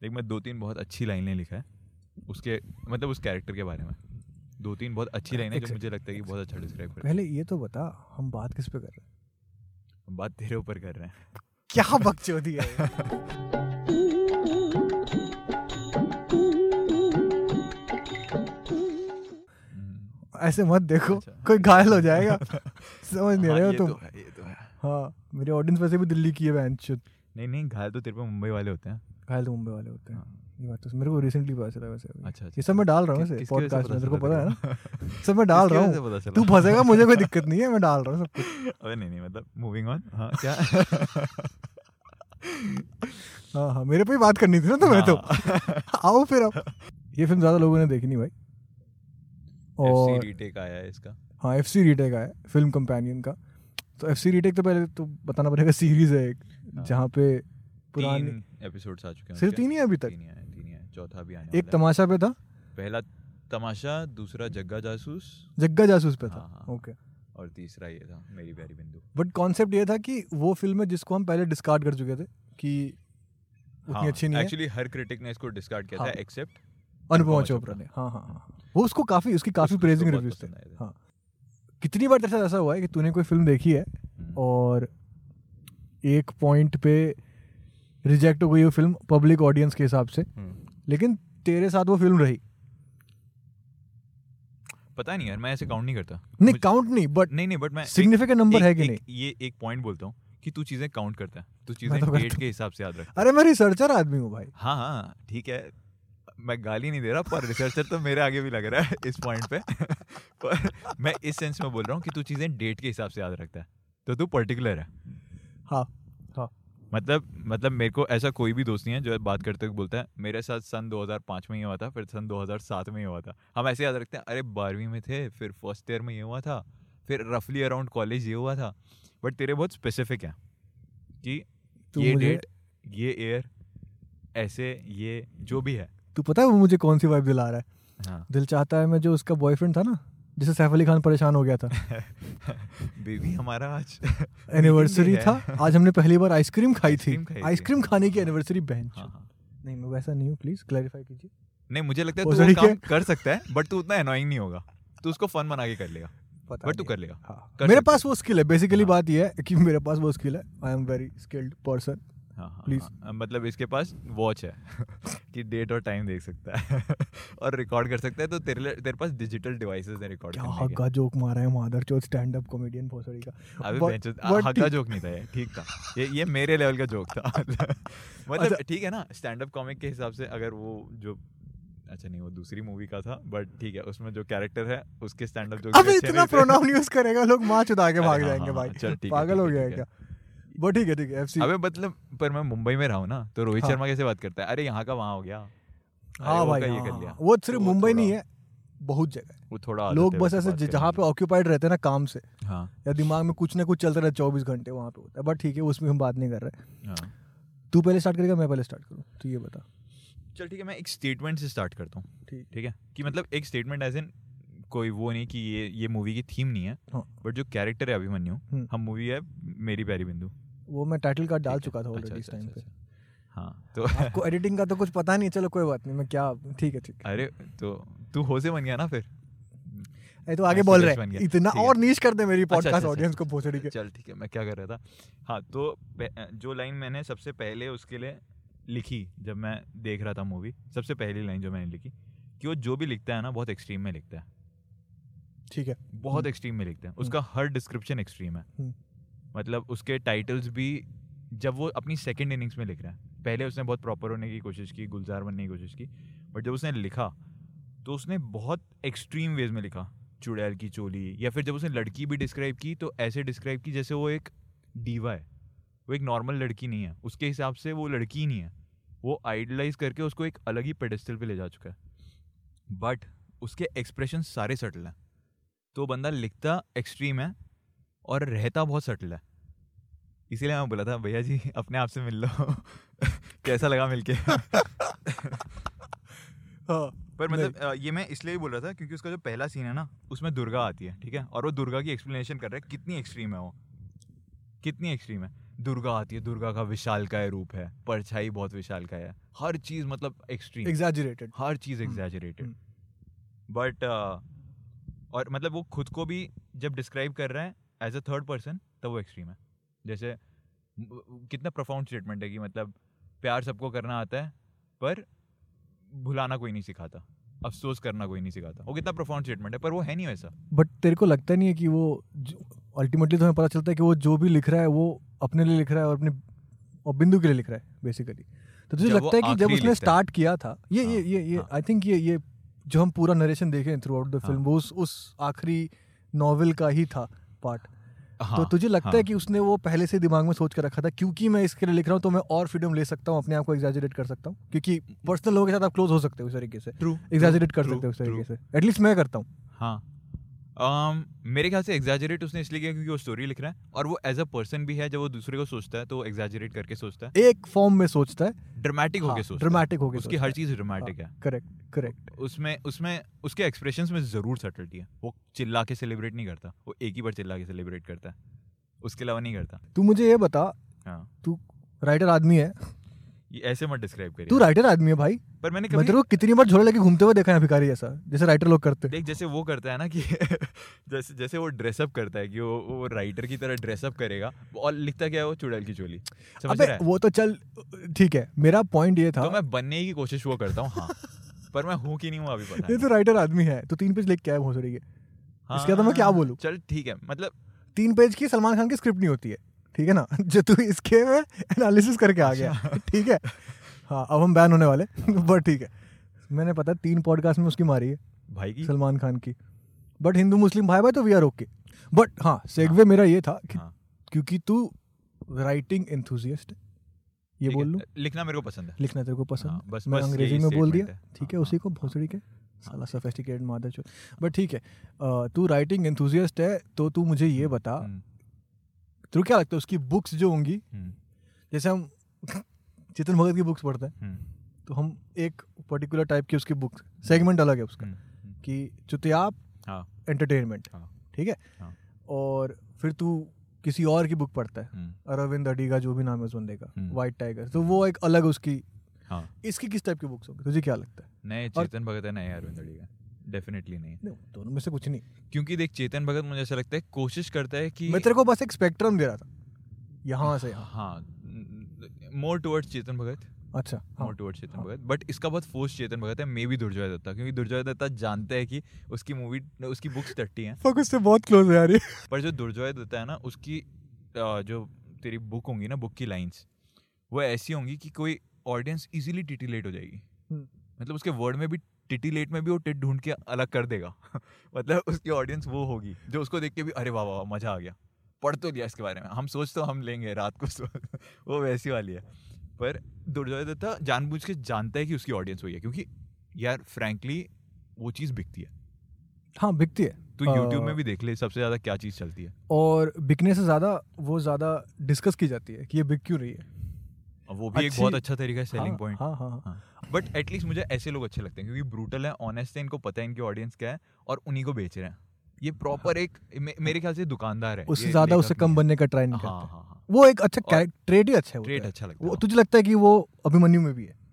देख मैं 2-3 बहुत अच्छी लाइनें लिखा है उसके, मतलब उस कैरेक्टर के बारे में 2-3 बहुत अच्छी लाइनें जो मुझे लगता है कि बहुत अच्छा डिस्क्राइब करती है। पहले ये तो बता, हम बात किस पे कर रहे हैं? हम बात तेरे ऊपर कर रहे हैं। क्या बकचोदी है ऐसे मत देखो, अच्छा। कोई घायल हो जाएगा समझ नहीं हाँ, रहे हो ये तुम। तो है, ये तो है। हाँ, मेरी ऑडियंस वैसे भी दिल्ली की है बहनचोद। नहीं घायल तो तेरे पे मुंबई वाले होते हैं। घायल तो मुंबई वाले होते हैं। हाँ। ये बात तो मेरे को रिसेंटली पता चला वैसे अभी। अच्छा ये सब मैं डाल रहा हूँ किसकी वजह से पॉडकास्ट में, तेरे को चला पता है ना, तेरे सब मैं डाल किसकी रहा वजह से हूँ। पता चला? तू फंसेगा, मुझे कोई दिक्कत नहीं है, मैं डाल रहा हूँ सब कुछ। अबे नहीं मतलब मूविंग ऑन। हाँ क्या? हाँ, मेरे पे ही बात करनी थी ना तुम्हें तो। आओ फिर अब। ये फिल्म ज्यादा लोगों ने देखी नहीं भाई। एफसी और रीटेक आया है इसका। हाँ, एफसी रीटेक है फिल्म कंपेनियन का। तो एफसी रीटेक तो पहले तो बताना पड़ेगा, सीरीज है एक जहाँ पे पुरानी 3 एपिसोड्स आ चुके हैं। सिर्फ 3 ही है अभी तक। 3 ही है, चौथा भी आने एक वाला है। तमाशा पे था, पहला तमाशा, दूसरा जग्गा जासूस, जग्गा जासूस पे था। हाँ, ओके। और तीसरा ये था मेरी प्यारी बिंदु। बट कॉन्सेप्ट ये था कि वो फिल्म है जिसको हम पहले डिस्कार्ड कर चुके थे कि उतनी अच्छी नहीं है। एक्चुअली हर क्रिटिक ने इसको डिस्कार्ड किया था हाँ। एक्सेप्ट अनुपमा चोपड़ा ने। हाँ, वो उसको काफी, उसकी काफी उसको प्रेजिंग बहुत रिव्यूज थे। पसंद आए थे। हाँ, कितनी बार तेरे साथ ऐसा हुआ है कि तूने कोई फिल्म देखी है और एक पॉइंट पे रिजेक्ट हो गई वो फिल्म पब्लिक ऑडियंस के हिसाब से, लेकिन तेरे साथ वो फिल्म रही? पता नहीं यार, मैं ऐसे काउंट नहीं करता। नहीं काउंट नहीं, बट नहीं बट मैं सिग्निफिकेंट नंबर है कि नहीं? ये एक पॉइंट बोलता हूँ कि तू चीजें काउंट करता है, तू मैं चीजें तो डेट करता के हिसाब से याद रखता है। अरे मैं रिसर्चर आदमी हूँ भाई। हाँ ठीक है, मैं गाली नहीं दे रहा, पर रिसर्चर तो मेरे आगे भी लग रहा है इस पॉइंट पे। पर मैं इस सेंस में बोल रहा हूँ कि तू चीजें डेट के हिसाब से याद रखता है, तो तू पर्टिकुलर है। हाँ, मतलब मेरे को ऐसा कोई भी दोस्त नहीं है जो बात करते हुए बोलता है मेरे साथ सन 2005 में ये हुआ था, फिर सन 2007 में ये हुआ था। हम ऐसे याद रखते हैं, अरे 12वीं में थे, फिर फर्स्ट ईयर में ये हुआ था, फिर रफली अराउंड कॉलेज ये हुआ था। बट तेरे बहुत स्पेसिफिक है कि ये डेट, ये ईयर, ऐसे ये जो भी है। तू पता है वो मुझे कौन सी वाइब दिला रहा है? हाँ। दिल चाहता है मैं जो उसका बॉयफ्रेंड था ना, जिसे सैफ अली खान परेशान हो गया था। बेबी हमारा आज एनिवर्सरी था, आज हमने पहली बार आइसक्रीम खाई थी। आइसक्रीम खाई थी। आइसक्रीम खाने की एनिवर्सरी बहन। हाँ। नहीं, मैं वैसा नहीं हूँ, प्लीज क्लैरिफाई कीजिए। नहीं मुझे लगता है वो तू वो सही काम है। कर सकता है, बट तू उतना एनोइंग नहीं होगा, तू उसको फन बना के कर लेगा। पता बट तू नहीं। कर लेगा। हाँ, कर मेरे सकता पास है। वो स्किल है। बेसिकली हाँ। बात ये है कि मेरे पास वो स्किल है। I am very skilled person. हाँ, Please. हाँ, मतलब इसके पास वॉच है कि डेट और टाइम देख सकता है और रिकॉर्ड कर सकता है। तो तेरे पास डिजिटल डिवाइसेस है रिकॉर्ड क्या करने के। हग्गा जोक मारा है मादर चोद स्टैंड अप कॉमेडियन भोसड़ी का। अबे But- बेंचो, but हग्गा जोक नहीं था ये, ठीक था। ये मेरे लेवल का जोक था। मतलब अच्छा। ठीक है ना, स्टैंड अप कॉमिक के हिसाब से अगर वो जो, अच्छा नहीं वो दूसरी मूवी का था, बट ठीक है, उसमें जो कैरेक्टर है उसके स्टैंड अप जोक अबे इतना प्रोनाउन यूज करेगा, लोग माँ चुदा के भाग जाएंगे भाई। चल ठीक है, पागल हो ठीक गया है, है ठीक क्या? बट ठीक है एफसी। अबे मतलब पर मैं मुंबई में रहा हूँ ना, तो रोहित हाँ। शर्मा कैसे बात करता है, अरे यहाँ का वहाँ हो गया, अरे हाँ वो भाई, का ये हाँ, कर हाँ, लिया। वो सिर्फ तो मुंबई थोड़ा- नहीं है, बहुत जगह है। वो थोड़ा आदत लोग है बस वैसे ऐसे बात करने जहाँ पे की। ऑक्यूपाइड रहते हैं ना काम से, हाँ या दिमाग में कुछ ना कुछ चलता रहता है 24 घंटे, वहाँ पे होता है। बट ठीक है, उसमें हम बात नहीं कर रहे। हाँ तू पहले स्टार्ट करेगा, मैं पहले स्टार्ट करूँ? तो ये बता। चल ठीक है, मैं एक स्टेटमेंट से स्टार्ट करता हूँ। ठीक। ठीक है कि मतलब एक स्टेटमेंट एज इन कोई वो नहीं कि ये मूवी की थीम नहीं है, हाँ। बट जो कैरेक्टर है अभिमन्यु, हम मूवी है मेरी प्यारी बिंदु। वो मैं टाइटल कार्ड डाल ठीक है। चुका था अच्छा, ऑलरेडी इस अच्छा, टाइम अच्छा, पे। अच्छा। हाँ तो आपको एडिटिंग का तो कुछ पता नहीं, चलो कोई बात नहीं, मैं क्या, ठीक है। अरे तो तू हो से बन गया ना फिर। ये तो आगे मैं बोल सुरेश रहे बन हैं गया। इतना, ठीक है। और नीच कर दे मेरी अच्छा, पॉडकास्ट अच्छा, ऑडियंस को अच्छा, भोसड़ी के। चल ठीक है, मैं क्या कर रहा था। हाँ तो जो लाइन मैंने सबसे पहले उसके लिए लिखी जब मैं देख रहा था मूवी, सबसे पहली लाइन जो मैंने लिखी कि वो जो भी लिखता है ना बहुत एक्सट्रीम में लिखता है। ठीक है। बहुत एक्सट्रीम में लिखता है, उसका हर डिस्क्रिप्शन एक्सट्रीम है। मतलब उसके टाइटल्स भी, जब वो अपनी सेकंड इनिंग्स में लिख रहा है, पहले उसने बहुत प्रॉपर होने की कोशिश की, गुलजार बनने की कोशिश की, बट जब उसने लिखा तो उसने बहुत एक्सट्रीम वेज में लिखा। चुड़ैल की चोली, या फिर जब उसने लड़की भी डिस्क्राइब की तो ऐसे डिस्क्राइब की जैसे वो एक डीवा है, वो एक नॉर्मल लड़की नहीं है, उसके हिसाब से वो लड़की ही नहीं है, वो आइडलाइज करके उसको एक अलग ही पेडेस्टल पे ले जा चुका है। बट उसके एक्सप्रेशन सारे सटल हैं, तो बंदा लिखता एक्सट्रीम है और रहता बहुत सटल है। इसीलिए मैं बोला था भैया जी अपने आप से मिल लो कैसा लगा मिलके। पर मतलब ये मैं इसलिए भी बोल रहा था क्योंकि उसका जो पहला सीन है ना, उसमें दुर्गा आती है, ठीक है, और वो दुर्गा की एक्सप्लेनेशन कर रहा है कितनी एक्सट्रीम है वो, कितनी एक्सट्रीम है। दुर्गा आती है, दुर्गा का विशालकाय रूप है, परछाई बहुत विशालकाय है, हर चीज मतलब एक्सट्रीम, एग्जैजरेटेड, हर चीज एग्जैजरेटेड। बट और मतलब वो खुद को भी जब डिस्क्राइब कर रहा है एज अ थर्ड पर्सन तब वो एक्सट्रीम है। जैसे कितना प्रोफाउंड स्टेटमेंट है कि मतलब प्यार सबको करना आता है पर भुलाना कोई नहीं सिखाता, अफसोस करना कोई नहीं सिखाता। वो कितना प्रोफाउंड स्टेटमेंट है, पर वो है नहीं वैसा। बट तेरे को लगता नहीं है कि वो अल्टीमेटली तुम्हें पता चलता है कि वो जो भी लिख रहा है वो अपने लिए लिख रहा है और बिंदु के लिए लिख रहा है बेसिकली। तो तुझे लगता है कि जब उसने स्टार्ट किया था ये आई थिंक ये जो हम पूरा नरेशन देखें थ्रू आउट द फिल्म वो उस आखिरी नॉवेल का ही था पार्ट। तो तुझे लगता है कि उसने वो पहले से दिमाग में सोच कर रखा था क्योंकि मैं इसके लिए लिख रहा हूँ तो मैं और फ्रीडम ले सकता हूँ, अपने आप को एग्जैजरेट कर सकता हूँ, क्योंकि पर्सनल लोगों के साथ आप क्लोज हो सकते हो उस तरीके से, एग्जैजरेट कर सकते हो उस तरीके से, एटलीस्ट मैं करता हूँ। हाँ मेरे ख्याल से एग्जैजरेट उसने इसलिए किया क्योंकि वो स्टोरी लिख रहा है और वो एज अ पर्सन भी है। जब वो दूसरे को सोचता है तो वो एग्जैजरेट करके सोचता है, एक फॉर्म में सोचता है, ड्रामेटिक होके सोचता है, ड्रामेटिक होके उसकी हर चीज ड्रामेटिक है। करेक्ट। उसमें उसके एक्सप्रेशंस में जरूर सटलिटी है। वो चिल्ला के सेलिब्रेट नहीं करता, वो एक ही बार चिल्ला के सेलिब्रेट करता है, उसके अलावा नहीं करता। तू मुझे ये बता, तू राइटर आदमी है, ये ऐसे मत डिस्क्राइब करिए। तू राइटर आदमी है भाई, पर मैंने तेरे को कितनी बार झोला लेके घूमते हुए देखा है भिखारी जैसा, जैसे राइटर लोग करते हैं। देख जैसे वो करता है ना कि जैसे वो ड्रेसअप करता है कि वो राइटर की तरह ड्रेसअप करेगा और लिखता क्या है वो चुड़ैल की चोली, समझ रहा है? वो तो चल ठीक है, मेरा पॉइंट ये था। तो मैं बनने की कोशिश वो करता हूँ, हाँ, पर मैं हूँ कि नहीं हूँ अभी पता नहीं। तो राइटर आदमी है तो 3 पेज लिख के आया भोसड़ी के, इसके तो मैं क्या बोलूँ? चल ठीक है, मतलब 3 पेज की सलमान खान की स्क्रिप्ट नहीं होती है, ठीक है ना, जो तू इसके में एनालिसिस करके आ गया, ठीक है। हाँ अब हम बैन होने वाले, बट ठीक है, मैंने पता 3 पॉडकास्ट में उसकी मारी है भाई की, सलमान खान की, बट हिंदू मुस्लिम भाई तो वी आर ओके। बट हाँ सेगवे मेरा ये था कि क्योंकि तू राइटिंग एंथुसियास्ट है, ये बोल लूं, लिखना मेरे को पसंद है, लिखना तेरे को पसंद है, बस मैं अंग्रेजी में बोल दिया, ठीक है, उसी को भोसड़ी के साला सोफिस्टिकेटेड मादर चोद। बट ठीक है, तू राइटिंग एंथुसियास्ट है तो तू मुझे ये बता, तेरे क्या लगता है उसकी बुक्स जो होंगी, जैसे हम चेतन भगत की बुक्स पढ़ते हैं तो हम एक पर्टिकुलर टाइप की उसकी बुक्स, सेगमेंट अलग है उसका, कि चुतियाप, एंटरटेनमेंट, ठीक है, और फिर तू किसी और की बुक पढ़ता है, अरविंद अडिगा जो भी नाम है उस बंदे का, व्हाइट टाइगर, तो वो एक अलग उसकी। इसकी किस टाइप की बुक्स होंगी तुझे क्या लगता है? नए चेतन भगत है, नए अरविंद अडिगा, डेफिनेटली नहीं, दोनों में से कुछ नहीं, क्योंकि देख चेतन भगत मुझे ऐसा लगता है कोशिश करता है कि, मैं तेरे को बस एक स्पेक्ट्रम दे रहा था यहाँ से यहाँ, हाँ, मोर टुवर्ड्स चेतन भगत, अच्छा, more towards Chetan Bhagat, but इसका बहुत फोर्स चेतन भगत है, मे बी दुर्जोय दत्ता, क्योंकि दुर्जोय दत्ता जानता है कि उसकी बुक्स टट्टी हैं, फक उससे बहुत क्लोज है यार ये। पर जो दुर्जोय दत्ता है ना, उसकी जो तेरी बुक होंगी ना, बुक की लाइंस वो ऐसी होंगी कि कोई ऑडियंस इजीली टिटिलेट हो जाएगी, मतलब उसके वर्ड में भी टिटिलेट में भी वो टिट ढूंढ के अलग कर देगा मतलब उसकी ऑडियंस वो होगी जो उसको देख के भी अरे वाह वाह मजा आ गया, पढ़ तो लिया इसके बारे में, हम सोच तो हम लेंगे रात को वो वैसी वाली है। पर दुर्जोय दत्ता जानबूझ के जानता है कि उसकी ऑडियंस वही है, क्योंकि यार फ्रैंकली वो चीज़ बिकती है, हाँ बिकती है, तो यूट्यूब में भी देख ले सबसे ज़्यादा क्या चीज़ चलती है, और बिकने से ज़्यादा वो ज़्यादा डिस्कस की जाती है कि ये बिक क्यों रही है, वो भी एक बहुत अच्छा तरीका है सेलिंग पॉइंट। हाँ। बट एटलीस्ट मुझे ऐसे लोग अच्छे लगते हैं क्योंकि ब्रूटल है, ऑनेस्ट है, इनको पता है इनकी ऑडियंस क्या है और उन्हीं को बेच रहे हैं। ये प्रॉपर एक मेरे ख्याल से दुकानदार है, उससे ज्यादा उससे कम बनने का ट्राई नहीं करते। वो एक अच्छा ट्रेड ही अच्छा है, ट्रेड अच्छा लगता है। तुझे लगता है कि वो अभिमन्यु में भी है?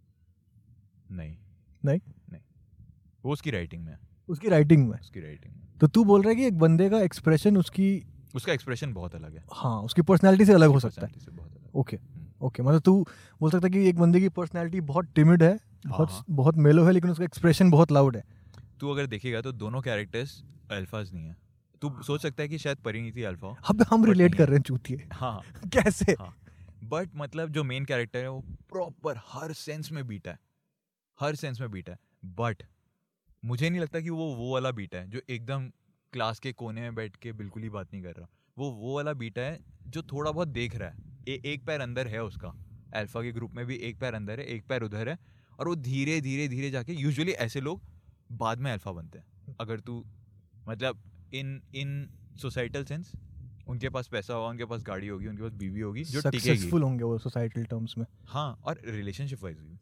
नहीं, वो उसकी राइटिंग में है, उसकी राइटिंग में। तो तू बोल रहा है कि एक बंदे का एक्सप्रेशन उसका एक्सप्रेशन बहुत अलग है, हाँ, उसकी पर्सनालिटी से अलग हो सकता है। ओके, मतलब तू बोल सकता है कि एक बंदे की पर्सनालिटी बहुत टिमिड है, बहुत मेलो है, लेकिन उसका एक्सप्रेशन बहुत लाउड है। तू अगर देखेगा तो दोनों कैरेक्टर्स अल्फाज नहीं है। तू सोच सकता है कि शायद परिणीति अल्फा हो, अब हम रिलेट कर रहे हैं चूतिए, हाँ कैसे, बट मतलब जो मेन कैरेक्टर है वो प्रॉपर हर सेंस में बीटा है, बट मुझे नहीं लगता कि वो वाला बीटा है जो एकदम क्लास के कोने में बैठ के बिल्कुल ही बात नहीं कर रहा। वो वाला बीटा है जो थोड़ा बहुत देख रहा है, एक पैर अंदर है उसका, अल्फा के ग्रुप में भी एक पैर अंदर है, एक पैर उधर है, और वो धीरे धीरे जाके, यूजुअली ऐसे लोग बाद में अल्फा बनते हैं। अगर तू मतलब इन सोसाइटल सेंस, उनके पास पैसा होगा, उनके पास गाड़ी होगी, उनके पास बीवी होगी, जो सक्सेसफुल होंगे वो सोसाइटल टर्म्स में, हाँ, और रिलेशनशिप वाइज भी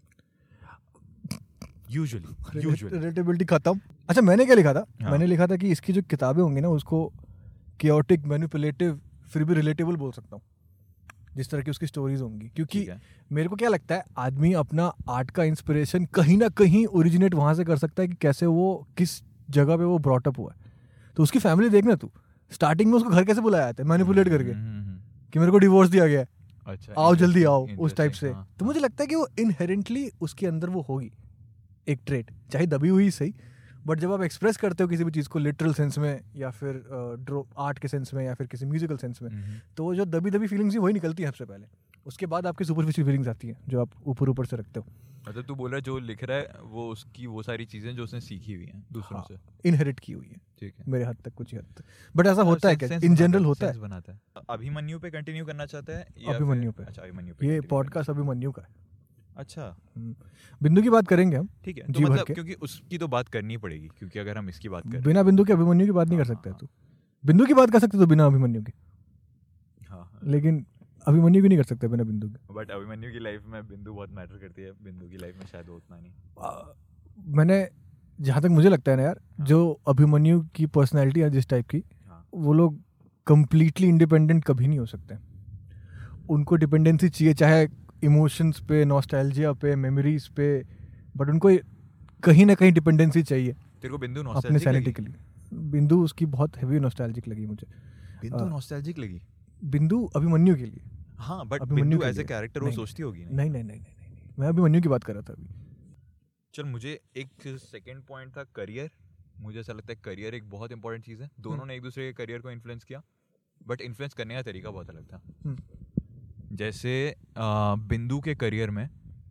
यूजुअली रिलेटेबिलिटी खत्म। अच्छा, मैंने क्या लिखा था? मैंने लिखा था कि इसकी जो किताबें होंगी ना, उसको कियोटिक, मैनिपुलेटिव, फिर भी रिलेटेबल बोल सकता हूँ। जिस तरह की उसकी स्टोरीज होंगी, क्योंकि मेरे को क्या लगता है आदमी अपना आर्ट का इंस्पिरेशन कहीं ना कहीं ओरिजिनेट वहाँ से कर सकता है कि कैसे वो किस जगह पे वो ब्रॉटअप हुआ है। तो उसकी फैमिली देखना तू, स्टार्टिंग में उसको घर कैसे बुलाया जाता है मैनिपुलेट करके कि मेरे को डिवोर्स दिया गया है, अच्छा, आओ जल्दी आओ, उस टाइप से। तो मुझे लगता है कि वो इनहेरेंटली उसके अंदर वो होगी एक ट्रेट, चाहे दबी हुई सही, बट जब आप एक्सप्रेस करते हो किसी भी चीज़ को लिटरल सेंस में या फिर आर्ट के सेंस में या फिर किसी म्यूजिकल सेंस में, तो जो दबी दबी फीलिंग्स वही निकलती है सबसे पहले, उसके बाद आपकी सुपरफिशियल फीलिंग्स आती हैं जो आप ऊपर ऊपर से रखते हो। मतलब तू बोल रहा है जो लिख रहा है वो उसकी वो सारी चीजें जो उसने सीखी हुई हैं दूसरों से, इनहेरिट की हुई है, ठीक है, मेरे हद तक, कुछ हद तक, बट ऐसा होता है क्या इन जनरल होता है? बनाता है। अभिमन्यु पे कंटिन्यू करना चाहता है या अभिमन्यु पे? अच्छा, अभिमन्यु पे ये पॉडकास्ट अभिमन्यु का है। अच्छा, बिंदु की बात करेंगे हम, ठीक है, तो मतलब क्योंकि उसकी तो बात करनी पड़ेगी, क्योंकि अगर हम इसकी बात करें बिना बिंदु के अभिमन्यु की बात नहीं कर सकते तू। बिंदु की बात कर सकते तो बिना अभिमन्यु के, लेकिन अभिमन्यु की नहीं कर सकते बिना बिंदु के। बट अभिमन्यु की लाइफ में बिंदु बहुत मैटर करती है, बिंदु की लाइफ में शायद उतना नहीं। मैंने जहाँ तक मुझे लगता है ना यार, जो अभिमन्यु की पर्सनैलिटी है जिस टाइप की, वो लोग कंप्लीटली इंडिपेंडेंट कभी नहीं हो सकते। उनको डिपेंडेंसी चाहिए, चाहे इमोशंस पे, नॉस्टैल्जिया पे, मेमोरीज पे, बट उनको कहीं ना कहीं डिपेंडेंसी चाहिए। तेरे को बिंदु अपने सैनिटी के लिए? बिंदु उसकी बहुत हेवी नॉस्टैल्जिक लगी मुझे। बिंदु नॉस्टैल्जिक लगी? बिंदु अभिमन्यु के लिए हाँ, बट बिंदु एज ए कैरेक्टर वो सोचती होगी नहीं, मैं अभिमन्यु की बात कर रहा था अभी। चल, मुझे एक सेकंड पॉइंट था करियर। मुझे ऐसा लगता है करियर एक बहुत इंपॉर्टेंट चीज़ है। दोनों ने एक दूसरे के करियर को इन्फ्लुएंस किया, बट इन्फ्लुएंस करने का तरीका बहुत अलग था। जैसे बिंदु के करियर में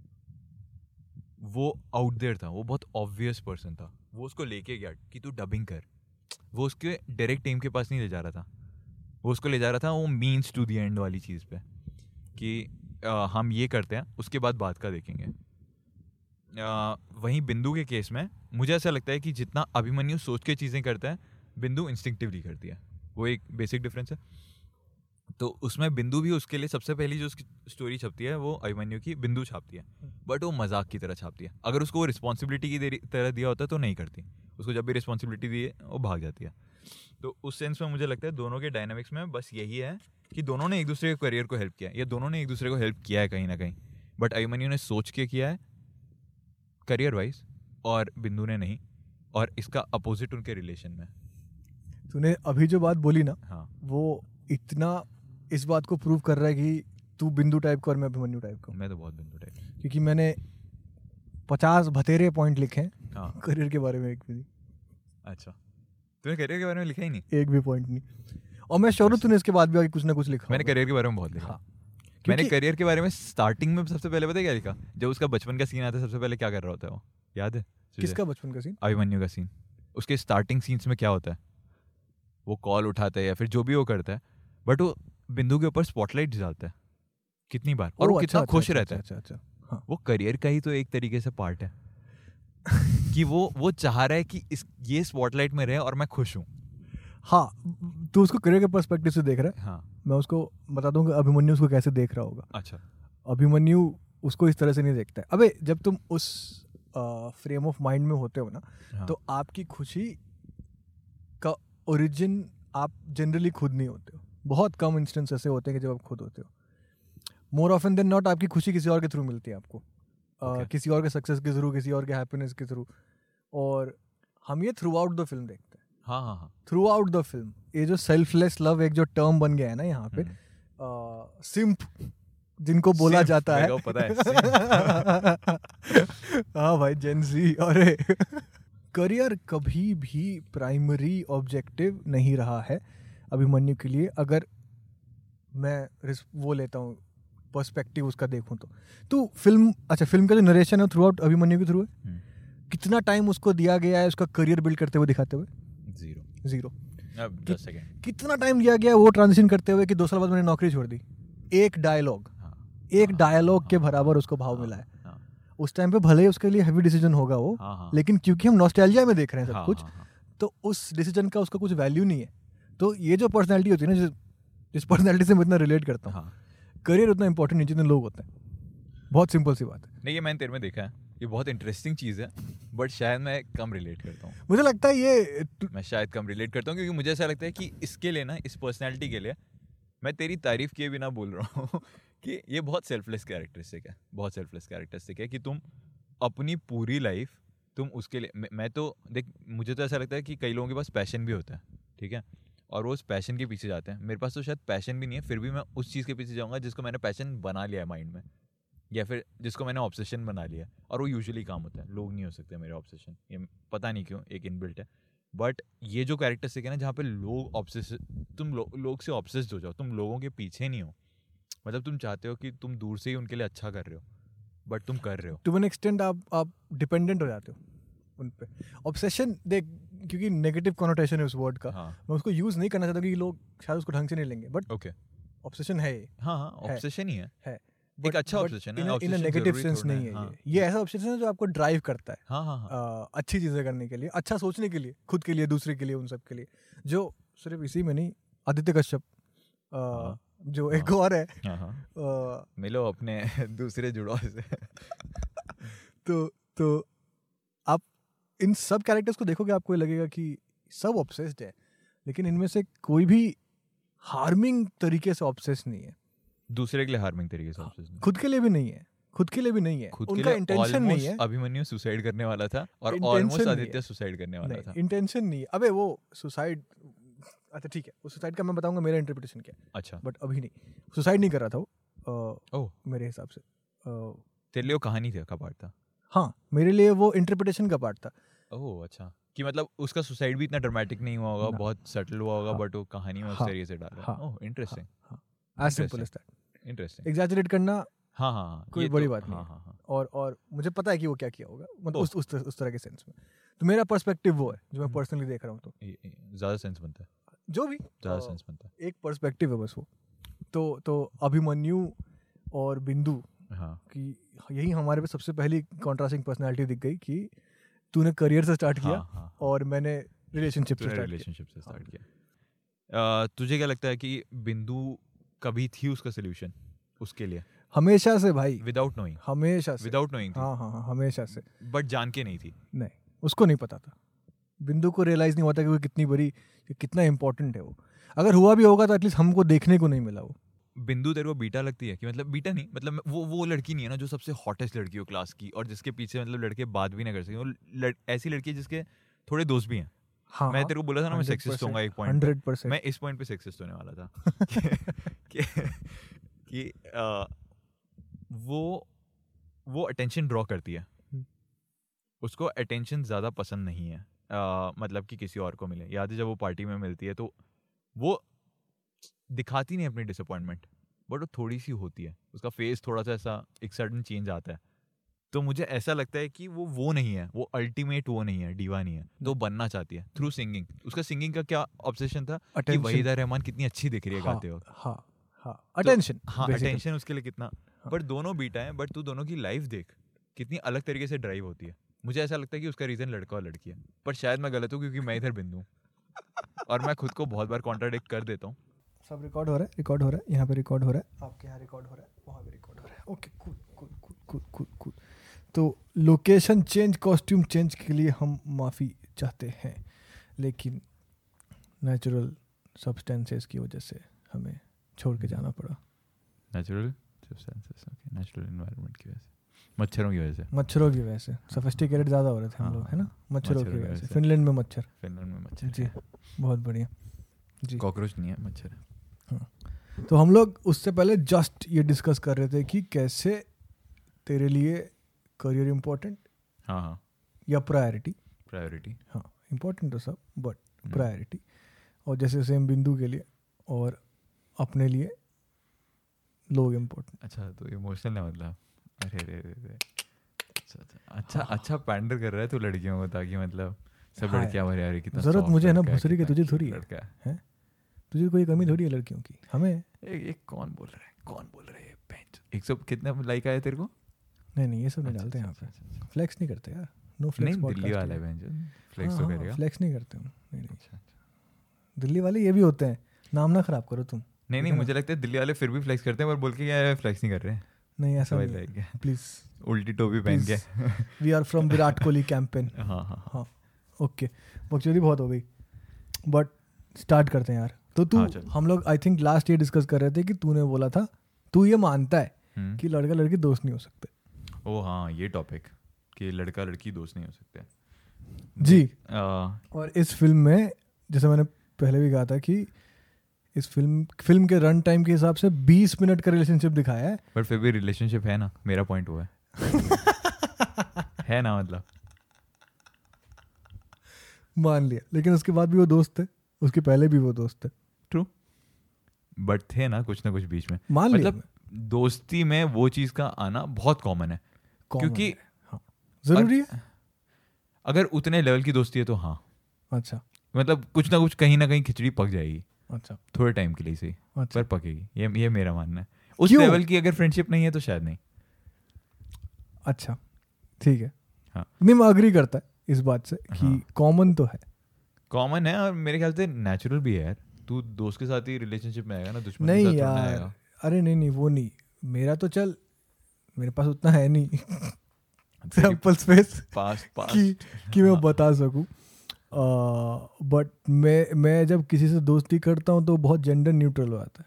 वो आउट देयर था, वो बहुत ऑब्वियस पर्सन था, वो उसको लेके गया कि तू डबिंग कर। वो उसके डायरेक्ट टीम के पास नहीं ले जा रहा था, वो उसको ले जा रहा था वो मीन्स टू दी एंड वाली चीज़ पे कि हम ये करते हैं, उसके बाद बात का देखेंगे। वहीं बिंदु के केस में मुझे ऐसा लगता है कि जितना अभिमन्यु सोच के चीज़ें करता है, बिंदु इंस्टिंक्टिवली करती है। वो एक बेसिक डिफरेंस है। तो उसमें बिंदु भी उसके लिए सबसे पहली जो उसकी स्टोरी छपती है वो अभिमन्यु की बिंदु छापती है, बट वो मजाक की तरह छापती है। अगर उसको वो रिस्पॉन्सिबिलिटी की तरह दिया होता तो नहीं करती, उसको जब भी रिस्पॉन्सिबिलिटी दी है वो भाग जाती है। तो उस सेंस में मुझे लगता है दोनों के डायनामिक्स में बस यही है कि दोनों ने एक दूसरे के करियर को हेल्प किया है, या दोनों ने एक दूसरे को हेल्प किया है कहीं ना कहीं, बट अभिमन्यु ने सोच के किया है करियर वाइज और बिंदु ने नहीं, और इसका अपोजिट उनके रिलेशन में। तूने अभी जो बात बोली ना, हाँ, वो इतना इस बात को प्रूव कर रहा है कि तू बिंदु टाइप का और मैं अभिमन्यु टाइप का। मैं तो बहुत बिंदु टाइप, क्योंकि मैंने 50 भतेरे पॉइंट लिखे हैं हाँ, करियर के बारे में, एक भी नहीं। अच्छा, तूने करियर के बारे में लिखा ही नहीं? एक भी पॉइंट नहीं। और मैं श्योर हूँ तूने इसके बाद भी आगे कुछ ना कुछ लिखा। मैंने करियर के बारे में बहुत लिखा। मैंने करियर के बारे में स्टार्टिंग में सबसे पहले पता है क्या लिखा? जब उसका बचपन का सीन आता है, सबसे पहले क्या कर रहा होता है वो, याद है? किसका बचपन का सीन? अभिमन्यु का सीन। उसके स्टार्टिंग सीन्स में क्या होता है, वो कॉल उठाता है या फिर जो भी वो करता है, बट वो बिंदु के ऊपर स्पॉटलाइट डालता है कितनी बार, और वो कितना खुश रहता है। वो करियर का ही तो एक तरीके से पार्ट है कि वो चाह रहा है कि ये स्पॉटलाइट में रहे और मैं खुश हूँ। हाँ, तो उसको करियर के पर्सपेक्टिव से देख रहा है। हाँ, मैं उसको बता दूंगा अभिमन्यु उसको कैसे देख रहा होगा। अच्छा, अभिमन्यु उसको इस तरह से नहीं देखता है। अबे जब तुम उस फ्रेम ऑफ माइंड में होते हो ना, हाँ, तो आपकी खुशी का ओरिजिन आप जनरली खुद नहीं होते हो। बहुत कम इंस्टेंस ऐसे होते हैं कि जब आप खुद होते हो। मोर ऑफन देन नॉट आपकी खुशी किसी और के थ्रू मिलती है आपको, किसी और के सक्सेस के थ्रू, किसी और के हैप्पीनेस के थ्रू, और हम ये थ्रू आउट द फिल्म देखते हैं। हाँ, थ्रू आउट द फिल्म ये जो सेल्फलेस लव एक जो टर्म बन गया है ना यहाँ पे, सिंप जिनको बोला जाता है, पता है हाँ भाई, जेन ज़ी। अरे करियर कभी भी प्राइमरी ऑब्जेक्टिव नहीं रहा है अभिमन्यु के लिए। अगर मैं वो लेता हूँ पर्सपेक्टिव उसका देखूँ तो फिल्म, अच्छा, फिल्म का जो नरेशन है थ्रू आउट अभिमन्यु के थ्रू है। कितना टाइम उसको दिया गया है उसका करियर बिल्ड करते हुए दिखाते हुए? जीरो। कितना टाइम दिया गया वो ट्रांजिशन करते हुए कि 2 साल बाद मैंने नौकरी छोड़ दी? एक डायलॉग के बराबर उसको भाव मिला है। उस टाइम पे भले ही उसके लिए हैवी डिसीजन होगा वो, लेकिन क्योंकि हम नॉस्टैल्जिया में देख रहे हैं सब कुछ, तो उस डिसीजन का उसका कुछ वैल्यू नहीं है। तो ये जो पर्सनैलिटी होती है ना, जिस पर्सनैलिटी से मैं इतना रिलेट करता हूँ, करियर उतना इंपॉर्टेंट नहीं जितने लोग होते हैं। बहुत सिंपल सी बात है। नहीं, ये मैंने तेरे में देखा है, ये बहुत इंटरेस्टिंग चीज़ है, बट शायद मैं कम रिलेट करता हूँ। मुझे लगता है मैं शायद कम रिलेट करता हूँ, क्योंकि मुझे ऐसा लगता है कि इसके लिए ना, इस पर्सनैलिटी के लिए मैं तेरी तारीफ किए बिना बोल रहा हूँ कि ये बहुत सेल्फलेस कैरेक्टरिस्टिक है, बहुत सेल्फलेस कैरेक्टरिस्टिक है कि तुम अपनी पूरी लाइफ तुम उसके लिए, मैं तो देख मुझे तो ऐसा लगता है कि कई लोगों के पास पैशन भी होता है, ठीक है, और वो उस पैशन के पीछे जाते हैं. मेरे पास तो शायद पैशन भी नहीं है, फिर भी मैं उस चीज़ के पीछे जाऊँगा जिसको मैंने पैशन बना लिया है माइंड में, या फिर जिसको मैंने ऑब्सेशन बना लिया, और वो यूजुअली काम होता है. लोग नहीं हो सकते मेरे ऑब्सेशन, ये पता नहीं क्यों एक इनबिल्ट है. बट ये जो कैरेक्टरिस्टिक है ना जहाँ पे लोग ऑब्सेस, तुम लोग से ऑब्सेस्ड हो जाओ, तुम लोगों के पीछे नहीं हो, मतलब तुम चाहते हो कि तुम दूर से ही उनके लिए अच्छा कर रहे हो, बट तुम कर रहे हो. टू एन एक्सटेंट आप डिपेंडेंट हो जाते हो उन पे. ऑब्सेशन देख, क्योंकि नेगेटिव कॉनोटेशन है उस वर्ड का, हाँ मैं उसको यूज नहीं करना चाहता क्योंकि लोग शायद उसको ढंग से नहीं लेंगे, बट ओके, ऑब्सेशन है ये. हाँ हाँ ऑब्सेशन ही है. But- अच्छा but obsession है, in a obsession नेगेटिव जरूरी सेंस थोड़ा नहीं है, है हाँ. ये ऐसा ऑब्सेशन है जो आपको ड्राइव करता है हाँ हाँ हाँ अच्छी चीजें करने के लिए, अच्छा सोचने के लिए, खुद के लिए, दूसरे के लिए, उन सब के लिए. जो सिर्फ इसी में नहीं, आदित्य कश्यप हाँ, जो एक और है, हाँ हाँ, मिलो अपने दूसरे जुड़ाव से. तो आप इन सब कैरेक्टर्स को देखोगे आपको ये लगेगा कि सब ऑब्सेस्ड है, लेकिन इनमें से कोई भी हार्मिंग तरीके से ऑब्सेस नहीं है. दूसरे के लिए हार्मिंग तरीके से obsessed नहीं. खुद के लिए भी नहीं है, खुद के लिए भी नहीं है, खुद के उनका लिए इंटेंशन नहीं है. almost अभिमन्यु सुसाइड करने वाला था और Intention ऑलमोस्ट नहीं आदित्य है. सुसाइड करने वाला था. नहीं, इंटेंशन नहीं है. अबे वो सुसाइड, अच्छा ठीक है, वो सुसाइड का मैं बताऊंगा मेरा इंटरप्रिटेशन क्या है, अच्छा, बट अभी नहीं. सुसाइड नहीं कर रहा था वो ओह मेरे हिसाब से. तेरे लिए वो कहानी का पार्ट था. हाँ, मेरे लिए वो इंटरप्रिटेशन का पार्ट था. ओह अच्छा, कि मतलब उसका सुसाइड भी इतना ड्रामेटिक नहीं हुआ होगा, ना. बहुत सटल हुआ होगा, हाँ. बट वो कहानी में उस हाँ. तरीके से डाला. हाँ. Oh interesting, as simple as that. Interesting. Exaggerate करना हाँ हाँ हाँ, कोई ये बड़ी तो- बात नहीं हाँ है. हाँ हाँ. और मुझे पता है कि वो क्या किया होगा, मतलब ओह. उस तरह के सेंस में. तो मेरा पर्सपेक्टिव वो है जो मैं हम्म. पर्सनली देख रहा हूँ. तो ज्यादा सेंस बनता है, जो भी ज्यादा सेंस बनता एक पर्सपेक्टिव है बस वो. तो अभिमन्यु और बिंदु है. हाँ की यही हमारे पे सबसे पहली कॉन्ट्रास्टिंग पर्सनालिटी दिख गई कि तूने करियर से स्टार्ट किया हाँ, हाँ, और मैंने रिलेशनशिप से तूने स्टार्ट किया. रिलेशनशिप से स्टार्ट किया. तुझे क्या लगता है कि बिंदु कभी थी उसका सोल्यूशन उसके लिए, हमेशा से भाई, विदाउट नोइंग, हमेशा से. विदाउट नोइंग, हाँ हाँ हाँ, हमेशा से. बट जान के नहीं थी. नहीं, उसको नहीं पता था. बिंदु को रियलाइज नहीं हुआ था कि वो कितनी बड़ी, कि कितना इंपॉर्टेंट है वो. अगर हुआ भी होगा तो एटलीस्ट हमको देखने को नहीं मिला वो. बिंदु तेरे को बीटा लगती है कि मतलब बीटा नहीं, मतलब वो लड़की नहीं है ना जो सबसे हॉटेस्ट लड़की हो क्लास की और जिसके पीछे मतलब लड़के बात भी ना कर सके. वो ऐसी लड़की है जिसके थोड़े दोस्त भी हैं. हाँ, मैं तेरे को बोला था ना मैं सेक्सिस्ट होऊंगा एक पॉइंट. 100%. मैं इस पॉइंट पे सेक्सिस्ट होने वाला था कि वो अटेंशन ड्रॉ करती है, उसको अटेंशन ज़्यादा पसंद नहीं है. मतलब कि किसी और को मिले. याद है जब वो पार्टी में मिलती है तो वो दिखाती नहीं अपनी डिसअपॉइंटमेंट, बट वो थोड़ी सी होती है, उसका फेस थोड़ा सा ऐसा एक सडन चेंज आता है. तो मुझे ऐसा लगता है कि वो नहीं है, वो अल्टीमेट वो नहीं है, डीवा नहीं है, तो बनना चाहती है थ्रू सिंगिंग. उसका सिंगिंग का क्या ऑब्सेशन था कि वहीदा रहमान कितनी अच्छी दिख रही है गाते वक्त. हाँ हाँ, अटेंशन. हाँ अटेंशन उसके लिए कितना. बट दोनों बीटा है, बट तू दोनों की लाइफ देख कितनी अलग तरीके से ड्राइव होती है. मुझे ऐसा लगता है कि उसका रीजन लड़का और लड़की है, पर शायद मैं गलत हूँ क्योंकि मैं इधर बिंदु हूँ और मैं खुद को बहुत बार कॉन्ट्राडिक्ट कर देता हूँ. सब रिकॉर्ड हो रहा है, यहाँ पे रिकॉर्ड हो रहा है, आपके यहाँ रिकॉर्ड हो रहा है, वहाँ पे रिकॉर्ड हो रहा है. Okay, cool. तो लोकेशन चेंज, कॉस्ट्यूम चेंज के लिए हम माफ़ी चाहते हैं, लेकिन नेचुरल सब्सटेंसेस की वजह से हमें छोड़ के जाना पड़ा. Natural substances, okay, natural environment की वजह से, मच्छरों की वजह से. सोफिस्टिकेटेड ज़्यादा हो रहे थे हम लोग, है ना, मच्छरों की वजह से. फिनलैंड में मच्छर. जी, बहुत बढ़िया जी. कॉकरोच नहीं है, मच्छर. तो हम लोग उससे पहले जस्ट ये डिस्कस कर रहे थे कि कैसे तेरे लिए करियर इम्पोर्टेंट, हाँ या प्रायोरिटी. हाँ, इम्पोर्टेंट तो सब, बट प्रायोरिटी. और जैसे सेम बिंदु के लिए और अपने लिए लोग इम्पोर्टेंट. अच्छा, तो इमोशनल है मतलब. अरे अच्छा पैंडर कर रहा है तू लड़कियों को, ताकि मतलब सब लड़कियां भरे यार कितना जरूरत मुझे है ना भूसरी की, तुझे थोड़ी लड़का है, तुझे कोई कमी थोड़ी है लड़कियों की. हमें एक कौन बोल रहा है बेंच 100 कितना लाइक आया तेरे को. नहीं, ये सब नहीं डालते यहाँ पे, फ्लेक्स नहीं करते यार. No flex. नहीं, दिल्ली वाला है बेंच, फ्लेक्स तो करेगा. फ्लेक्स नहीं करते हम. नहीं, दिल्ली वाले ये भी होते हैं, नाम ना खराब करो तुम. नहीं, मुझे लगता है दिल्ली वाले फिर भी फ्लेक्स करते हैं, पर बोल के क्या फ्लेक्स नहीं कर रहे हैं. नहीं, ऐसा नहीं, प्लीज. उल्टी टोपी पहन के. We are from Virat Kohli campaign. हाँ. ओके, बकचोदी बहुत हो गई, बट स्टार्ट करते हैं यार. तो तू हम लोग I think last year discuss कर रहे थे कि तूने बोला था तू ये मानता है कि लड़का लड़की दोस्त नहीं हो सकते. ओ हाँ, ये टॉपिक कि लड़का लड़की दोस्त नहीं हो सकते जी. और इस फिल्म में जैसे मैंने पहले भी कहा था कि इस फिल्म के रन टाइम के हिसाब से 20 मिनट का रिलेशनशिप दिखाया है. बट फिर भी रिलेशनशिप है ना, मेरा पॉइंट वो है. है ना, मतलब मान लिया, लेकिन उसके बाद भी वो दोस्त थे, उसके पहले भी वो दोस्त थे. ट्रू, बट थे ना कुछ बीच में. मान लिया. मतलब दोस्ती में वो चीज का आना बहुत कॉमन है, क्योंकि हाँ, जरूरी है. अगर उतने लेवल की दोस्ती है तो हाँ. अच्छा. मतलब कुछ ना कुछ कहीं ना कहीं खिचड़ी पक जाएगी. अच्छा. थोड़े टाइम के लिए सही. अच्छा. पर पकेगी, ये मेरा मानना है. उस लेवल की अगर फ्रेंडशिप नहीं है तो शायद नहीं. अच्छा, ठीक है. हाँ. नहीं, मैं अग्री करता है इस बात से कि कॉमन तो है. कॉमन है और मेरे ख्याल से नेचुरल भी है यार. तू दोस्त के साथ ही रिलेशनशिप में आएगा ना, दुश्मन नहीं के साथ यार, आएगा. अरे नहीं वो नहीं. मेरा तो चल, मेरे पास उतना है नहीं सैंपल स्पेस कि मैं बता सकूं. बट मैं जब किसी से दोस्ती करता हूँ तो बहुत जेंडर न्यूट्रल हो जाता है.